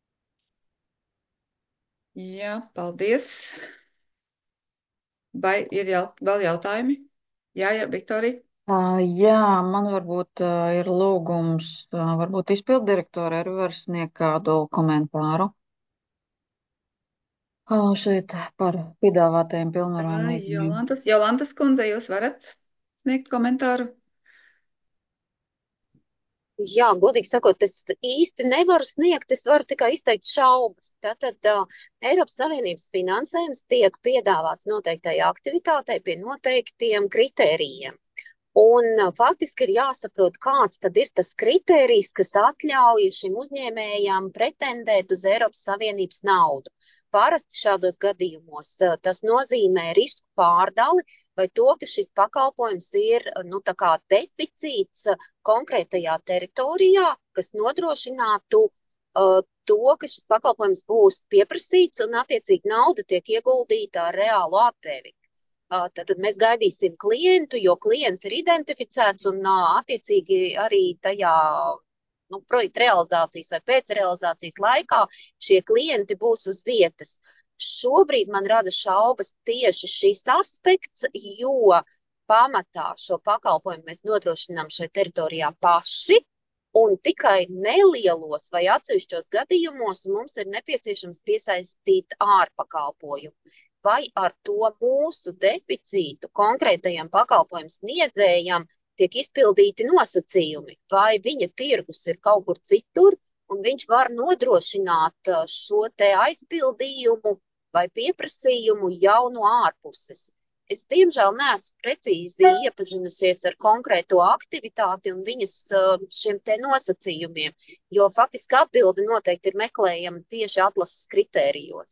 Jā, paldies. Vai ir vēl jautājumi? Jā, Viktorija. Jā, man varbūt ir lūgums, varbūt izpilddirektora arī var sniegt kādu komentāru šeit par piedāvātajiem pilnvarām līgumiem. Jolantas kundze, jūs varat sniegt komentāru? Jā, godīgi sakot, es īsti nevaru sniegt, es varu tikai izteikt šaubas. Tātad Eiropas Savienības finansējums tiek piedāvāts noteiktai aktivitātei pie noteiktiem kritērijiem. Un faktiski ir jāsaprot, kāds tad ir tas kritērijs, kas atļauj šim uzņēmējam pretendēt uz Eiropas Savienības naudu. Parasti šādos gadījumos tas nozīmē risku pārdali vai to, ka šis pakalpojums ir tā kā deficīts konkrētajā teritorijā, kas nodrošinātu to, ka šis pakalpojums būs pieprasīts un attiecīgi nauda tiek ieguldīta ar reālu atdevi. Tad mēs gaidīsim klientu, jo klients ir identificēts un attiecīgi arī tajā projekta realizācijas vai pēcrealizācijas laikā šie klienti būs uz vietas. Šobrīd man rada šaubas tieši šis aspekts, jo pamatā šo pakalpojumu mēs nodrošinām šai teritorijā paši, un tikai nelielos vai atsevišķos gadījumos mums ir nepieciešams piesaistīt ārpakalpojumu. Vai ar to mūsu deficītu konkrētajam pakalpojumu sniedzējam tiek izpildīti nosacījumi, vai viņa tirgus ir kaut kur citur, un viņš var nodrošināt šo te aizpildījumu vai pieprasījumu jau no ārpuses. Es, diemžēl, neesmu precīzi iepazinusies ar konkrēto aktivitāti un viņas šiem te nosacījumiem, jo faktiski atbildi noteikti ir meklējama tieši atlases kritērijos.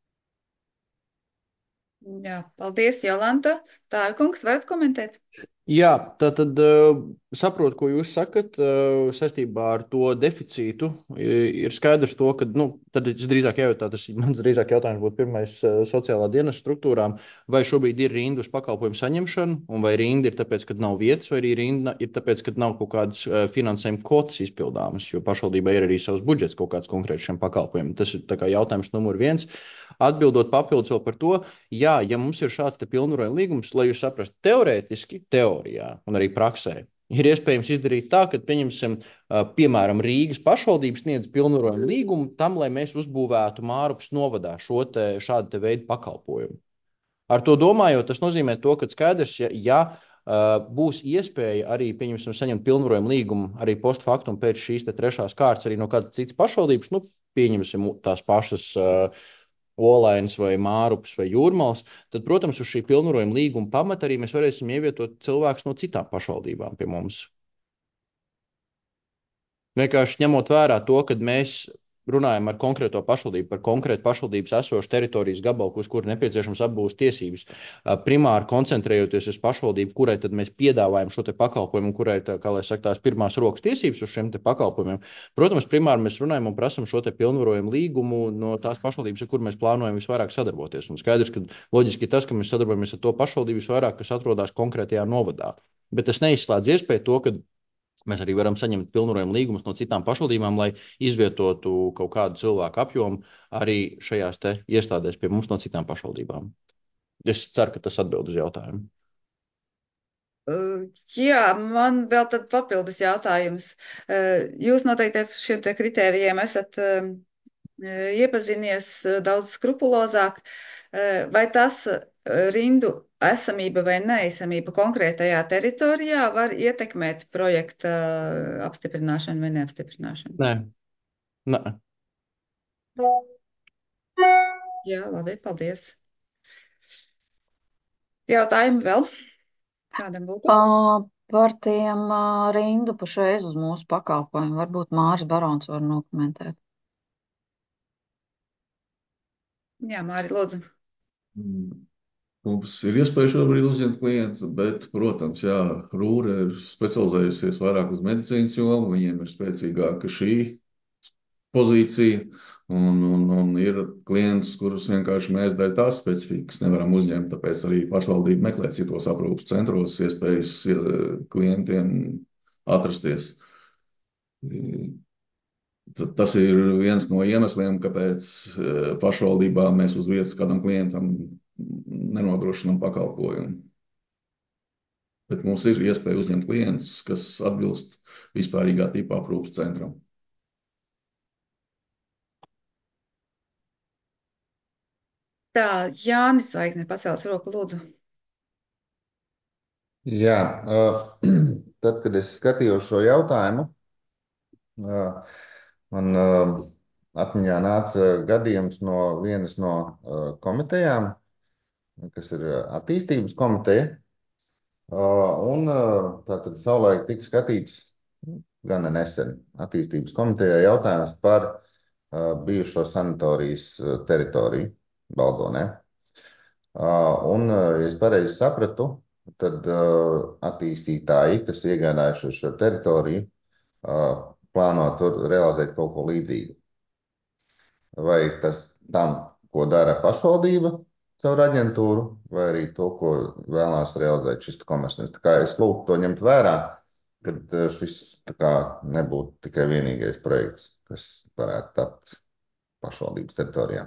Jā, paldies, Jolanta. Tā, kungs, varat komentēt? Jā, tātad saprotu, ko jūs sakat saistībā ar to deficītu. Ir skaidrs to, ka, tad es drīzāk jājautā, mans drīzāk jautājums būtu pirmais sociālā dienas struktūrām, vai šobrīd ir rinda uz pakalpojumu saņemšanu, un vai rinda ir tāpēc, ka nav vietas, vai arī rinda ir tāpēc, ka nav kaut kādas finansējuma kvotas izpildāmas, jo pašvaldībā ir arī savs budžets kaut kāds konkrēts šiem pakalpojumiem. Tas ir tā kā jautājums numur 1. Atbildot papildus vēl par to, jā, ja mums ir šāds te pilnvarojuma līgums, lai jūs saprastu teorētiski, teorijā un arī praksē, ir iespējams izdarīt tā, ka, pieņemsim, piemēram, Rīgas pašvaldības sniedz pilnvarojumu līgumu tam, lai mēs uzbūvētu Mārupas novadā šādu te veidu pakalpojumu. Ar to domājot, tas nozīmē to, ka skaidrs, ja būs iespēja arī, pieņemsim, saņemt pilnvarojumu līgumu arī post factum pēc šīs te trešās kārtas arī no kādas citas pašvaldības, pieņemsim tās pašas Olainas vai Mārupas vai Jūrmals, tad, protams, uz šī pilnvarojuma līguma pamata arī mēs varēsim ievietot cilvēkus no citām pašvaldībām pie mums. Vienkārši ņemot vērā to, kad mēs runājam ar konkrēto pašvaldību par konkrētu pašvaldības esošu teritorijas gabalu, uz kuru nepieciešams apbūves tiesības, primāri koncentrējoties uz pašvaldību, kurai tad mēs piedāvājam šo te pakalpojumu, kurai ir, kā lai saka, tās pirmās rokas tiesības uz šiem te pakalpojumiem. Protams, primāri mēs runājam un prasam šo te pilnvarojumu līgumu no tās pašvaldības, ar kur mēs plānojam visvairāk sadarboties. Un skaidrs, ka loģiski tas, ka mēs sadarbojamies ar to pašvaldību visvairāk, kas atrodas konkrētajā novadā. Bet tas neizslēdz iespēju to, ka mēs arī varam saņemt pilnvarojumu līgumus no citām pašvaldībām, lai izvietotu kaut kādu cilvēku apjomu arī šajās te iestādēs pie mums no citām pašvaldībām. Es ceru, ka tas atbild uz jautājumu. Jā, man vēl tad papildus jautājums. Jūs noteikti ar šiem te kritērijiem esat iepazinies daudz skrupulozāk. Vai tas rindu esamība vai neesamība konkrētajā teritorijā var ietekmēt projekta apstiprināšanu vai neapstiprināšanu? Nē. Jā, labi, paldies. Jautājumi vēl? Kādam būtu? Par tiem rindu pašreiz uz mūsu pakalpojumu. Varbūt Māris Barons var nokomentēt. Jā, Māri, lūdzu. Mums ir iespēja šobrīd uzņemt klientus, bet, protams, jā, Rūra ir specializējusies vairāk uz medicīnas jomu, viņiem ir spēcīgāka šī pozīcija, un ir klients, kurus vienkārši mēs dēļ tās specifikas nevaram uzņemt, tāpēc arī pašvaldība meklē citos aprūpas centros iespējas klientiem atrasties. Tas ir viens no iemesliem, kāpēc pašvaldībā mēs uz vietas kādam klientam nenodrošinām pakalpojumu. Bet mums ir iespēja uzņemt klientus, kas atbilst vispārīgā tipa aprūpas centram. Tā, Jānis Zvaigzne pacēlis roku, lūdzu. Jā, tad, kad es skatījos šo jautājumu, man atmiņā nāca gadījums no vienas no komitejām, kas ir attīstības komiteja. Un tātad savulaik tika skatīts gana nesen attīstības komitejā jautājums par bijušo sanatorijas teritoriju Baldonē. Un, ja es pareizi sapratu, tad attīstītāji, kas iegādājuši šo teritoriju, plāno tur realizēt kaut ko līdzīgu. Vai tas tam, ko dara pašvaldība caur aģentūru, vai arī to, ko vēlās realizēt šis komercnieks. Tā kā es lūgtu to ņemt vērā, kad šis tā kā nebūtu tikai vienīgais projekts, kas varētu tapt pašvaldības teritorijā.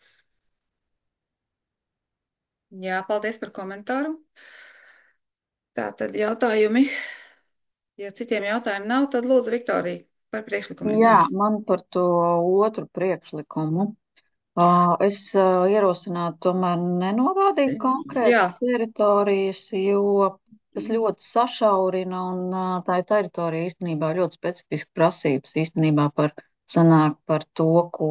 Jā, paldies par komentāru. Tātad jautājumi. Ja citiem jautājumiem nav, tad lūdzu Viktorija par priekšlikumiem. Jā, man par to otru priekšlikumu. Es ierosinātu tomēr nenorādīt konkrētas teritorijas, jo tas ļoti sašaurina un tā ir teritorija īstenībā ļoti specifiski prasības īstenībā sanāk par to, ko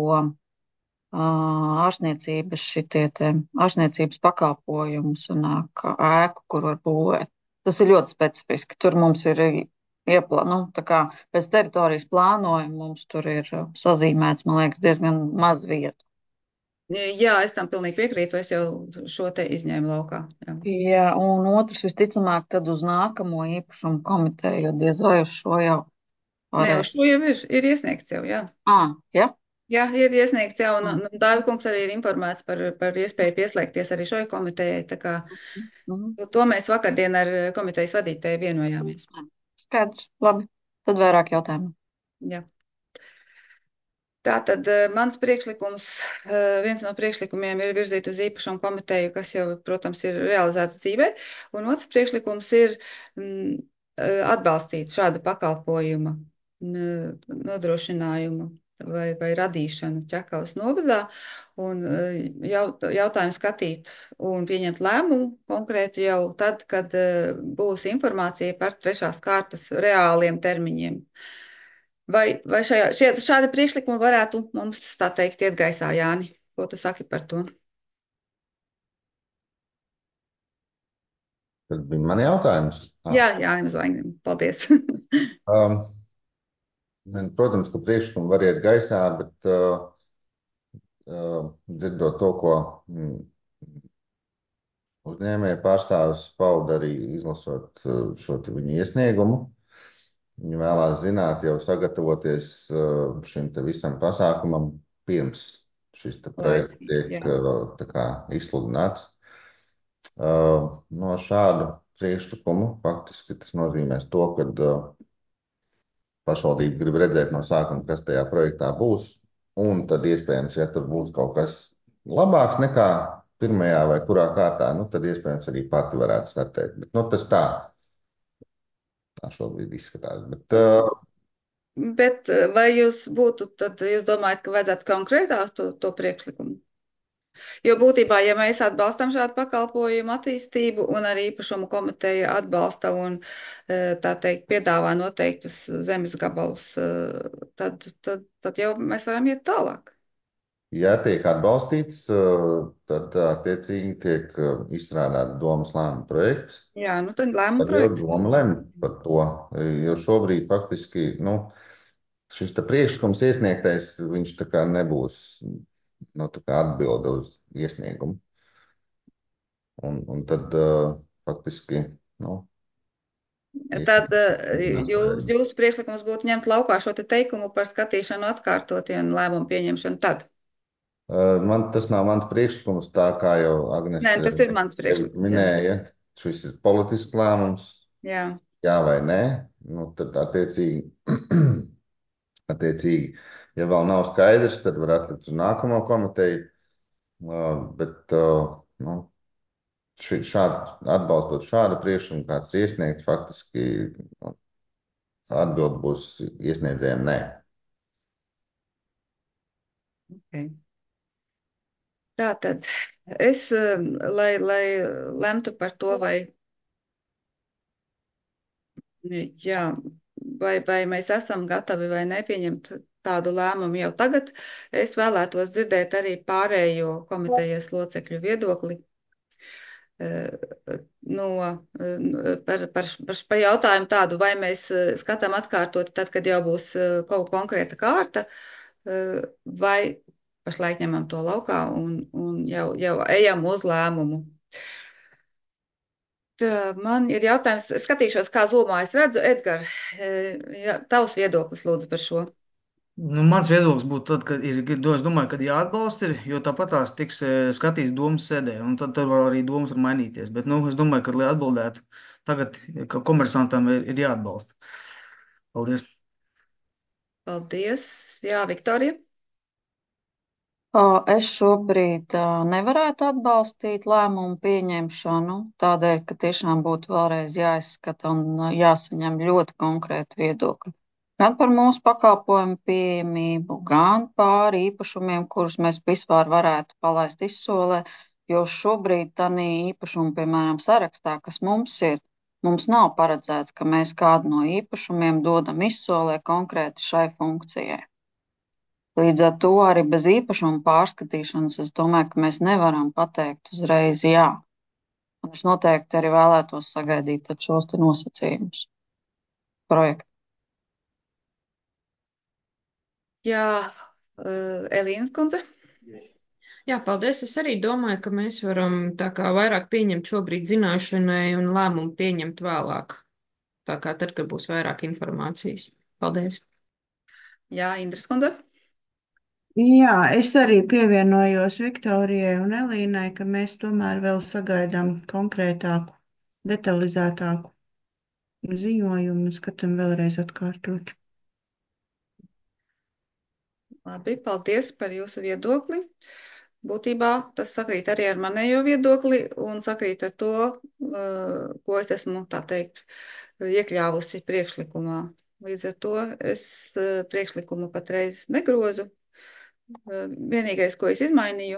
ārstniecības pakalpojumu sanāk ēku, kur var būvēt. Tas ir ļoti specifiski. Tur mums ir tā kā pēc teritorijas plānojuma mums tur ir sazīmēts, man liekas, diezgan maz vietu. Jā, es tam pilnīgi piekrītu, es jau šo te izņēmu laukā. Jā, un otrs visticamāk tad uz nākamo īpašumu komiteju, jo diez vai uz šo jau varēs. Nē, uz šo jau ir iesniegts jau, jā. Jā? Jā, ir iesniegts jau, un Dāvi kungs arī ir informēts par iespēju pieslēgties arī šai komitejai, tā kā to mēs vakardien ar komitejas vadītāju vienojāmies. Skaidrs, labi, tad vairāk jautājumu. Jā. Tātad mans priekšlikums, viens no priekšlikumiem ir virzīt uz īpašumu komiteju, kas jau, protams, ir realizēts dzīvē, un otrs priekšlikums ir atbalstīt šādu pakalpojumu nodrošinājumu vai radīšanu Ķekavas novadā, un jautājumu skatīt un pieņemt lēmumu konkrēti jau tad, kad būs informācija par trešās kārtas reāliem termiņiem. Vai šādi priekšlikumi varētu mums, tā teikt, iet gaisā, Jāni? Ko tu saki par to? Tas bija man jautājums. Jā, Jānim Zvaigznim. Paldies. Protams, ka priekšlikumi var iet gaisā, bet dzirdot to, ko uzņēmēja pārstāvis pauda arī izlasot šo viņu iesniegumu, viņi vēlās zināt, jau sagatavoties šim te visam pasākumam pirms šis te projekts tiek tā kā izsludināts. No šādu priekšlikumu faktiski tas nozīmēs to, ka pašvaldība grib redzēt no sākuma, kas tajā projektā būs, un tad iespējams, ja tur būs kaut kas labāks nekā pirmajā vai kurā kārtā, tad iespējams arī pati varētu startēt. Bet tas tā šobrīd izskatās. Bet vai jūs domājat, ka vajadzētu konkrētāk to priekšlikumu? Jo būtībā, ja mēs atbalstam šādu pakalpojumu attīstību un arī īpašumu komiteja atbalsta un, tā teikt, piedāvā noteiktus zemes gabalus, tad jau mēs varam iet tālāk. Ja tiek atbalstīts, tad attiecīgi tiek izstrādāts domas lēmuma projekts. Jā, tad lēmuma projekts. Tad jau doma lem par to, jo šobrīd faktiski, šis te priekšlikums iesniegtais, viņš tā kā nebūs, tā kā atbilde uz iesniegumu. Un tad faktiski, Tad jūsu priekšlikums būtu ņemt laukā šo te teikumu par skatīšanu atkārtoti un lēmumu pieņemšanu tad? Tas nav mans priekšlikums, tā kā jau Agnes tas ir mans priekšlikums, minēja. Šis ir politisks lēmums. Jā. Jā vai nē. Tad attiecīgi Attiecīgi, ja vēl nav skaidrs, tad var atlikt uz nākamo komiteju. Bet nu, atbalstot šādu priekšlikumu, kāds ir iesniegts, faktiski nu, atbild būs iesniedzējiem nē. Okay. Tātad es, lai lemtu par to, jā, vai mēs esam gatavi vai nepieņemt tādu lēmumu jau tagad, es vēlētos dzirdēt arī pārējo komitejas locekļu viedokli par jautājumu tādu, vai mēs skatām atkārtot tad, kad jau būs kaut konkrēta kārta, vai pašlaik ņemam to laukā un jau ejam uz lēmumu. Man ir jautājums, skatīšos, kā zomā es redzu. Edgar, tavs viedoklis lūdzu par šo. Nu, mans viedoklis būtu tad, ka es domāju, ka jāatbalsta ir, jo tāpat tās tiks skatīts domas sēdē, un tad var arī domas var mainīties. Bet, es domāju, ka, lai atbildētu, tagad, ka komersantam ir jāatbalsta. Paldies. Paldies. Jā, Viktorija. Es šobrīd nevarētu atbalstīt lēmumu pieņemšanu, tādēļ, ka tiešām būtu vēlreiz jāizskata un jāsaņem ļoti konkrēti viedokļi. Gan par mūsu pakalpojumu pieejamību, gan par īpašumiem, kurus mēs vispār varētu palaist izsolē, jo šobrīd tādā īpašumu, piemēram, sarakstā, kas mums ir, mums nav paredzēts, ka mēs kādu no īpašumiem dodam izsolē konkrēti šai funkcijai. Līdz ar to arī bez īpašuma pārskatīšanas es domāju, ka mēs nevaram pateikt uzreiz jā. Un es noteikti arī vēlētos sagaidīt šos te nosacījumus projektu. Jā, Elīnas kundze. Jā, paldies. Es arī domāju, ka mēs varam tā kā vairāk pieņemt šobrīd zināšanai un lēmumu pieņemt vēlāk. Tā kā tad, kad būs vairāk informācijas. Paldies. Jā, Indras kundze. Jā, es arī pievienojos Viktorijai un Elīnai, ka mēs tomēr vēl sagaidām konkrētāku, detalizētāku ziņojumu un skatām vēlreiz atkārtot. Labi, paldies par jūsu viedokli. Būtībā tas sakrīt arī ar manējo viedokli un sakrīt ar to, ko es esmu, tā teikt, iekļāvusi priekšlikumā. Līdz ar to es priekšlikumu patreiz negrozu. Vienīgais, ko es izmainīju,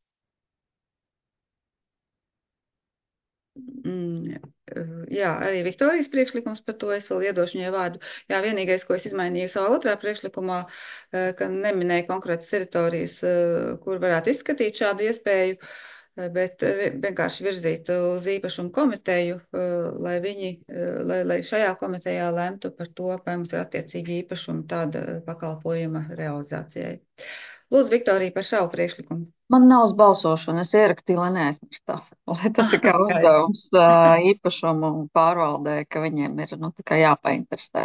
jā, arī Viktorijas priekšlikums, par to es vēl iedošu viņai vārdu. Jā, vienīgais, ko es izmainīju savā otrā priekšlikumā, ka neminēju konkrētas teritorijas, kur varētu izskatīt šādu iespēju, bet vienkārši virzīt uz īpašumu komiteju, lai šajā komitejā lemtu par to, vai mums ir attiecīgi īpašumi tāda pakalpojuma realizācijai. Lūdzu, Viktorija, par savu priekšlikumu. Man nav uz balsošanu, es ierakstīju, lai neaizmirstās. Lai tas ir kā uzdevums īpašumu pārvaldē, ka viņiem ir tā kā jāpainteresē.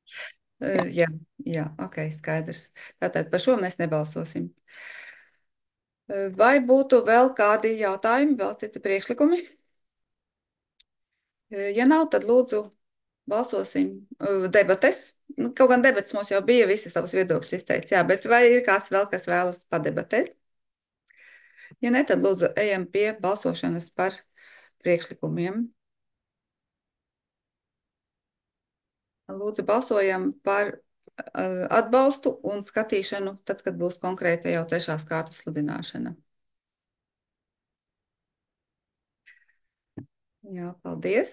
Jā, ok, skaidrs. Tātad par šo mēs nebalsosim. Vai būtu vēl kādi jautājumi, vēl citi priekšlikumi? Ja nav, tad lūdzu balsosim debates. Kaut gan debats mums jau bija, visi savus viedokļus izteicis, jā, bet vai ir kāds vēl, kas vēlas padebatēt? Ja ne, tad lūdzu ejam pie balsošanas par priekšlikumiem. Lūdzu balsojam par atbalstu un skatīšanu tad, kad būs konkrēta jau trešās kārtas sludināšana. Jā, paldies.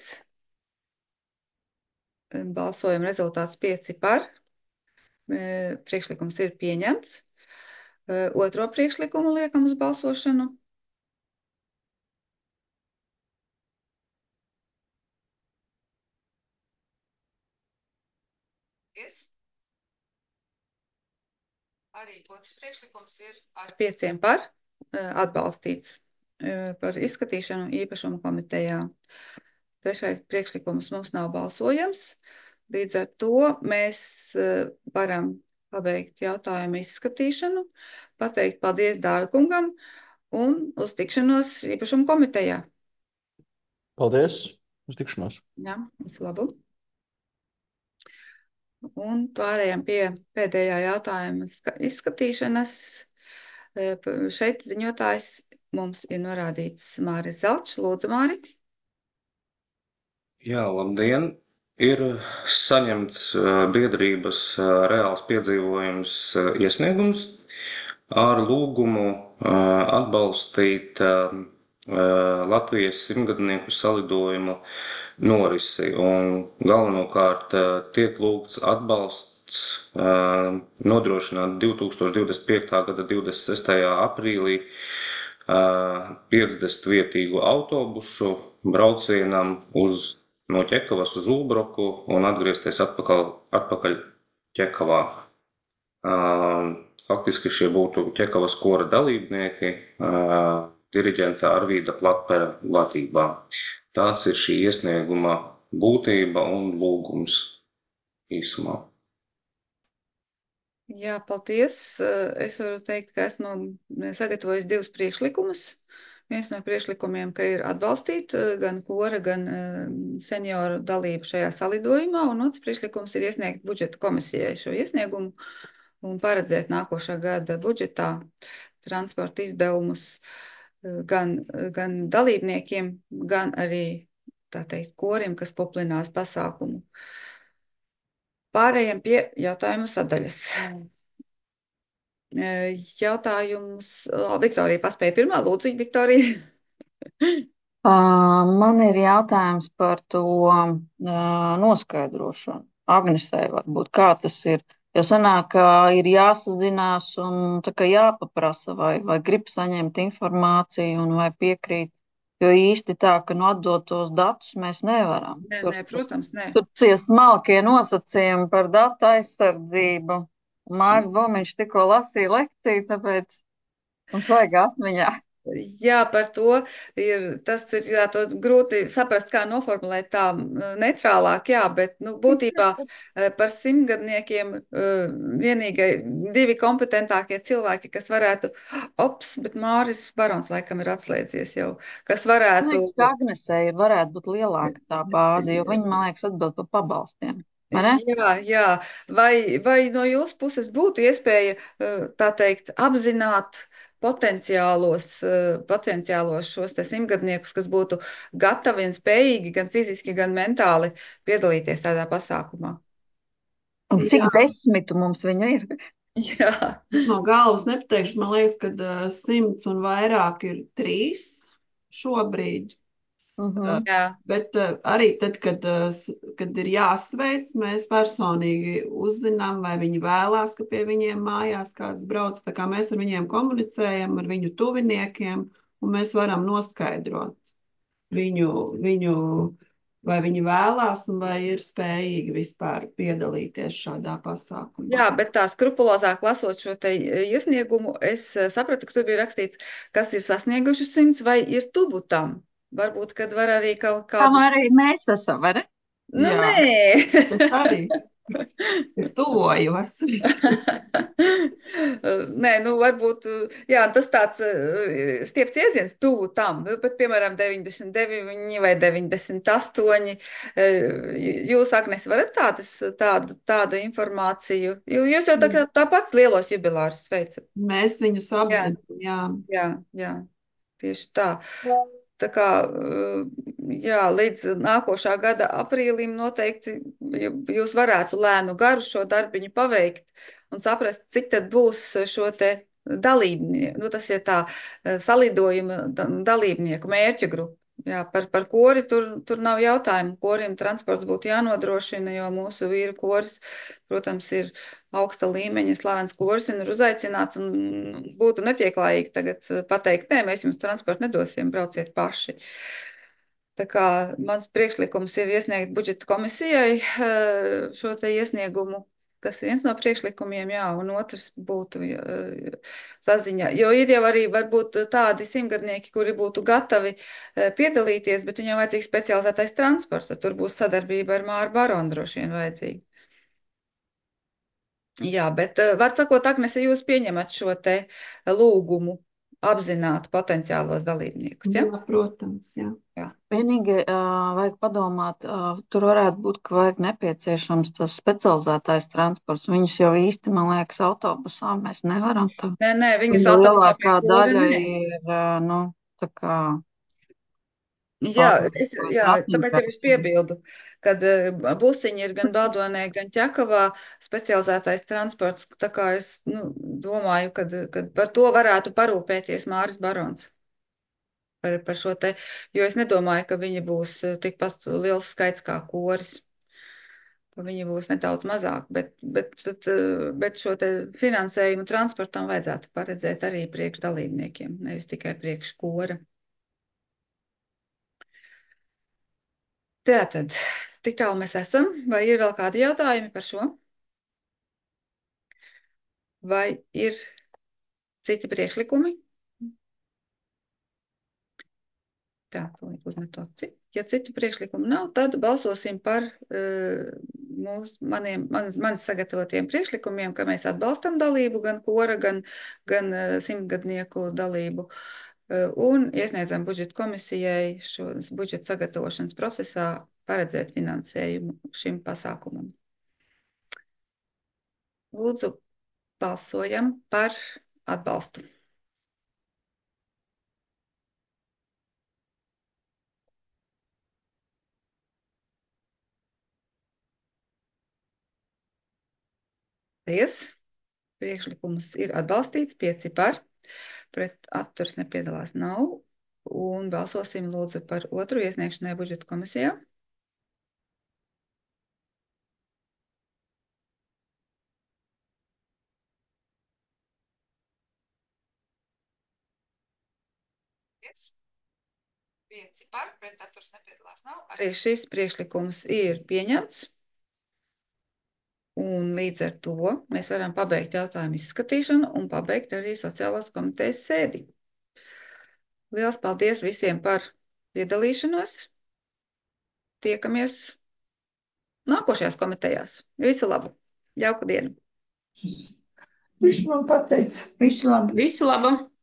Balsojuma rezultāts 5 par. Priekšlikums ir pieņemts. Otro priekšlikumu liekam uz balsošanu. Arī otrs priekšlikums ir ar 5 par atbalstīts par izskatīšanu īpašumu komitejā. Trešais priekšlikums mums nav balsojams. Līdz ar to mēs varam pabeigt jautājumu izskatīšanu, pateikt paldies Dāvi kungam un uz tikšanos īpašumu komitejā. Paldies, uz tikšanos. Jā, visu labu. Un pārējām pie pēdējā jautājuma izskatīšanas. Šeit ziņotājs mums ir norādīts Māris Zelčs. Lūdzu, Māri. Jā, labdien! Ir saņemts biedrības reāls piedzīvojums iesniegums ar lūgumu atbalstīt Latvijas simtgadnieku salidojumu norisi. Un galvenokārt tiek lūgts atbalsts nodrošināt 2025. gada 26. aprīlī 50 vietīgu autobusu braucienam no Ķekavas uz Ulbroku un atgriezties atpakaļ Ķekavā. Faktiski šie būtu Ķekavas kora dalībnieki, diriģenta Arvīda Platpera vadībā. Tāds ir šī iesnieguma būtība un lūgums īsumā. Jā, paldies. Es varu teikt, ka esmu sagatavojis 2 priekšlikumus. Viens no priekšlikumiem, ka ir atbalstīt gan kora, gan senioru dalību šajā salidojumā, un otrs priekšlikums ir iesniegt budžeta komisijai šo iesniegumu un paredzēt nākošā gada budžetā transporta izdevumus gan dalībniekiem, gan arī, tā teikt, korim, kas paplinās pasākumu. Pārējiem pie jautājumu sadaļas. Jautājumus Viktorija paspēja pirmā. Lūdzu, Viktorija. Man ir jautājums par to noskaidrošanu. Agnesei varbūt, kā tas ir. Jo sanāk, ka ir jāsazinās un tā kā jāpaprasa, vai grib saņemt informāciju un vai piekrīt. Jo īsti tā, ka atdot tos datus mēs nevaram. Nē, protams, nē. Tur tie smalkie nosacījumi par datu aizsardzību. Māris Domiņš tikko lasīja lekciju, tāpēc mums vajag atmiņā. Jā, par to tas ir to grūti saprast, kā noformulēt tā neitrālāk, jā, bet būtībā par simtgadniekiem vienīgai 2 kompetentākie cilvēki, kas varētu, bet Māris Barons laikam ir atslēdzies jau, kas varētu. Agnesei varētu būt lielāka tā bāze, jo viņi, man liekas, atbild par pabalstiem. Jā. Vai no jūsu puses būtu iespēja, tā teikt, apzināt potenciālos šos te simtgadniekus, kas būtu gatavi un spējīgi gan fiziski, gan mentāli piedalīties tādā pasākumā? Un cik 10 mums viņu ir? Jā. No galvas nepateikšu, man liekas, ka 100 un vairāk ir 3 šobrīd. Jā. Bet arī tad, kad ir jāsveic, mēs personīgi uzzinām, vai viņi vēlās, ka pie viņiem mājās kāds brauc. Tā kā mēs ar viņiem komunicējam, ar viņu tuviniekiem, un mēs varam noskaidrot viņu, vai viņi vēlās un vai ir spējīgi vispār piedalīties šādā pasākumā. Jā, bet tā skrupulozāk lasot šo te iesniegumu, es sapratu, ka tur bija rakstīts, kas ir sasnieguši 100 vai ir tuvu tam. Varbūt, kad var arī kaut kā. Tam arī mēs esam, vai ne? Nē. Es arī. Es tuvojos. Nē, varbūt, jā, tas tāds stiepts ieziens tuvu tam, bet, piemēram, 99 vai 98. Jūs, Agnes, varat tādu informāciju? Jūs jau tāpat lielos jubilārus sveicat. Mēs viņus apzinām, jā. Jā, tieši tā. Tā kā, jā, līdz nākošā gada aprīlim noteikti jūs varētu lēnu garu šo darbiņu paveikt un saprast, cik tad būs šo te dalībnieku, tas ir tā salidojuma dalībnieku mērķa grupa. Jā, par kori tur nav jautājumu. Korim transports būtu jānodrošina, jo mūsu vīru koris, protams, ir augsta līmeņa slavens koris un ir uzaicināts un būtu nepieklājīgi tagad pateikt, nē, mēs jums transportu nedosim, brauciet paši. Tā kā mans priekšlikums ir iesniegt budžeta komisijai šo te iesniegumu. Tas ir viens no priekšlikumiem, jā, un otrs būtu saziņā. Jo ir jau arī varbūt tādi simtgadnieki, kuri būtu gatavi piedalīties, bet viņiem vajadzīgs specializētais transports, tad tur būs sadarbība ar Māru Baronu droši vien vajadzīga. Jā, bet var sakot, Agnese, jūs pieņemat šo te lūgumu apzinātu potenciālos dalībniekus. Ja? Jā, protams, jā. Jā. Vienīgi vajag padomāt, tur varētu būt, ka vajag nepieciešams tas specializētais transports. Viņus jau īsti, man liekas, autobusā mēs nevaram. Nē, viņas autobusā pie Lielākā kora daļa nē. ir, nu, tā kā Jā, pārvietojas tāpēc arī es piebildu, kad busiņi ir gan Baldonē, gan Ķekavā specializētais transports, tā kā es domāju, kad par to varētu parūpēties Māris Barons. Par šo te, jo es nedomāju, ka viņi būs tikpat liels skaits kā koris. Ka viņi būs nedaudz mazāk, bet šo te finansējumu transportam vajadzētu paredzēt arī priekš dalībniekiem, nevis tikai priekš kora. Tātad, tik tālu mēs esam. Vai ir vēl kādi jautājumi par šo? Vai ir citi priekšlikumi? Tā, uzmetu aci. Ja citu priekšlikumu nav, tad balsosim par manis sagatavotiem priekšlikumiem, ka mēs atbalstam dalību gan kora, gan simtgadnieku dalību. Un iesniedzam budžeta komisijai šo budžeta sagatavošanas procesā paredzēt finansējumu šim pasākumam. Lūdzu, balsojam par atbalstu. Priekšlikums ir atbalstīts, 5 par, pret atturs nepiedalās nav, un balsosim lūdzu par otru iesniegšanai budžeta komisijā. Pieci par, pret atturs nepiedalās nav. Arī šis priekšlikums ir pieņemts. Un līdz ar to mēs varam pabeigt jautājumu izskatīšanu un pabeigt arī sociālās komitejas sēdi. Liels paldies visiem par piedalīšanos. Tiekamies nākošajās komitejās. Visu labu! Jauku dienu! Viņš man pateica. Visu labu! Visu labu!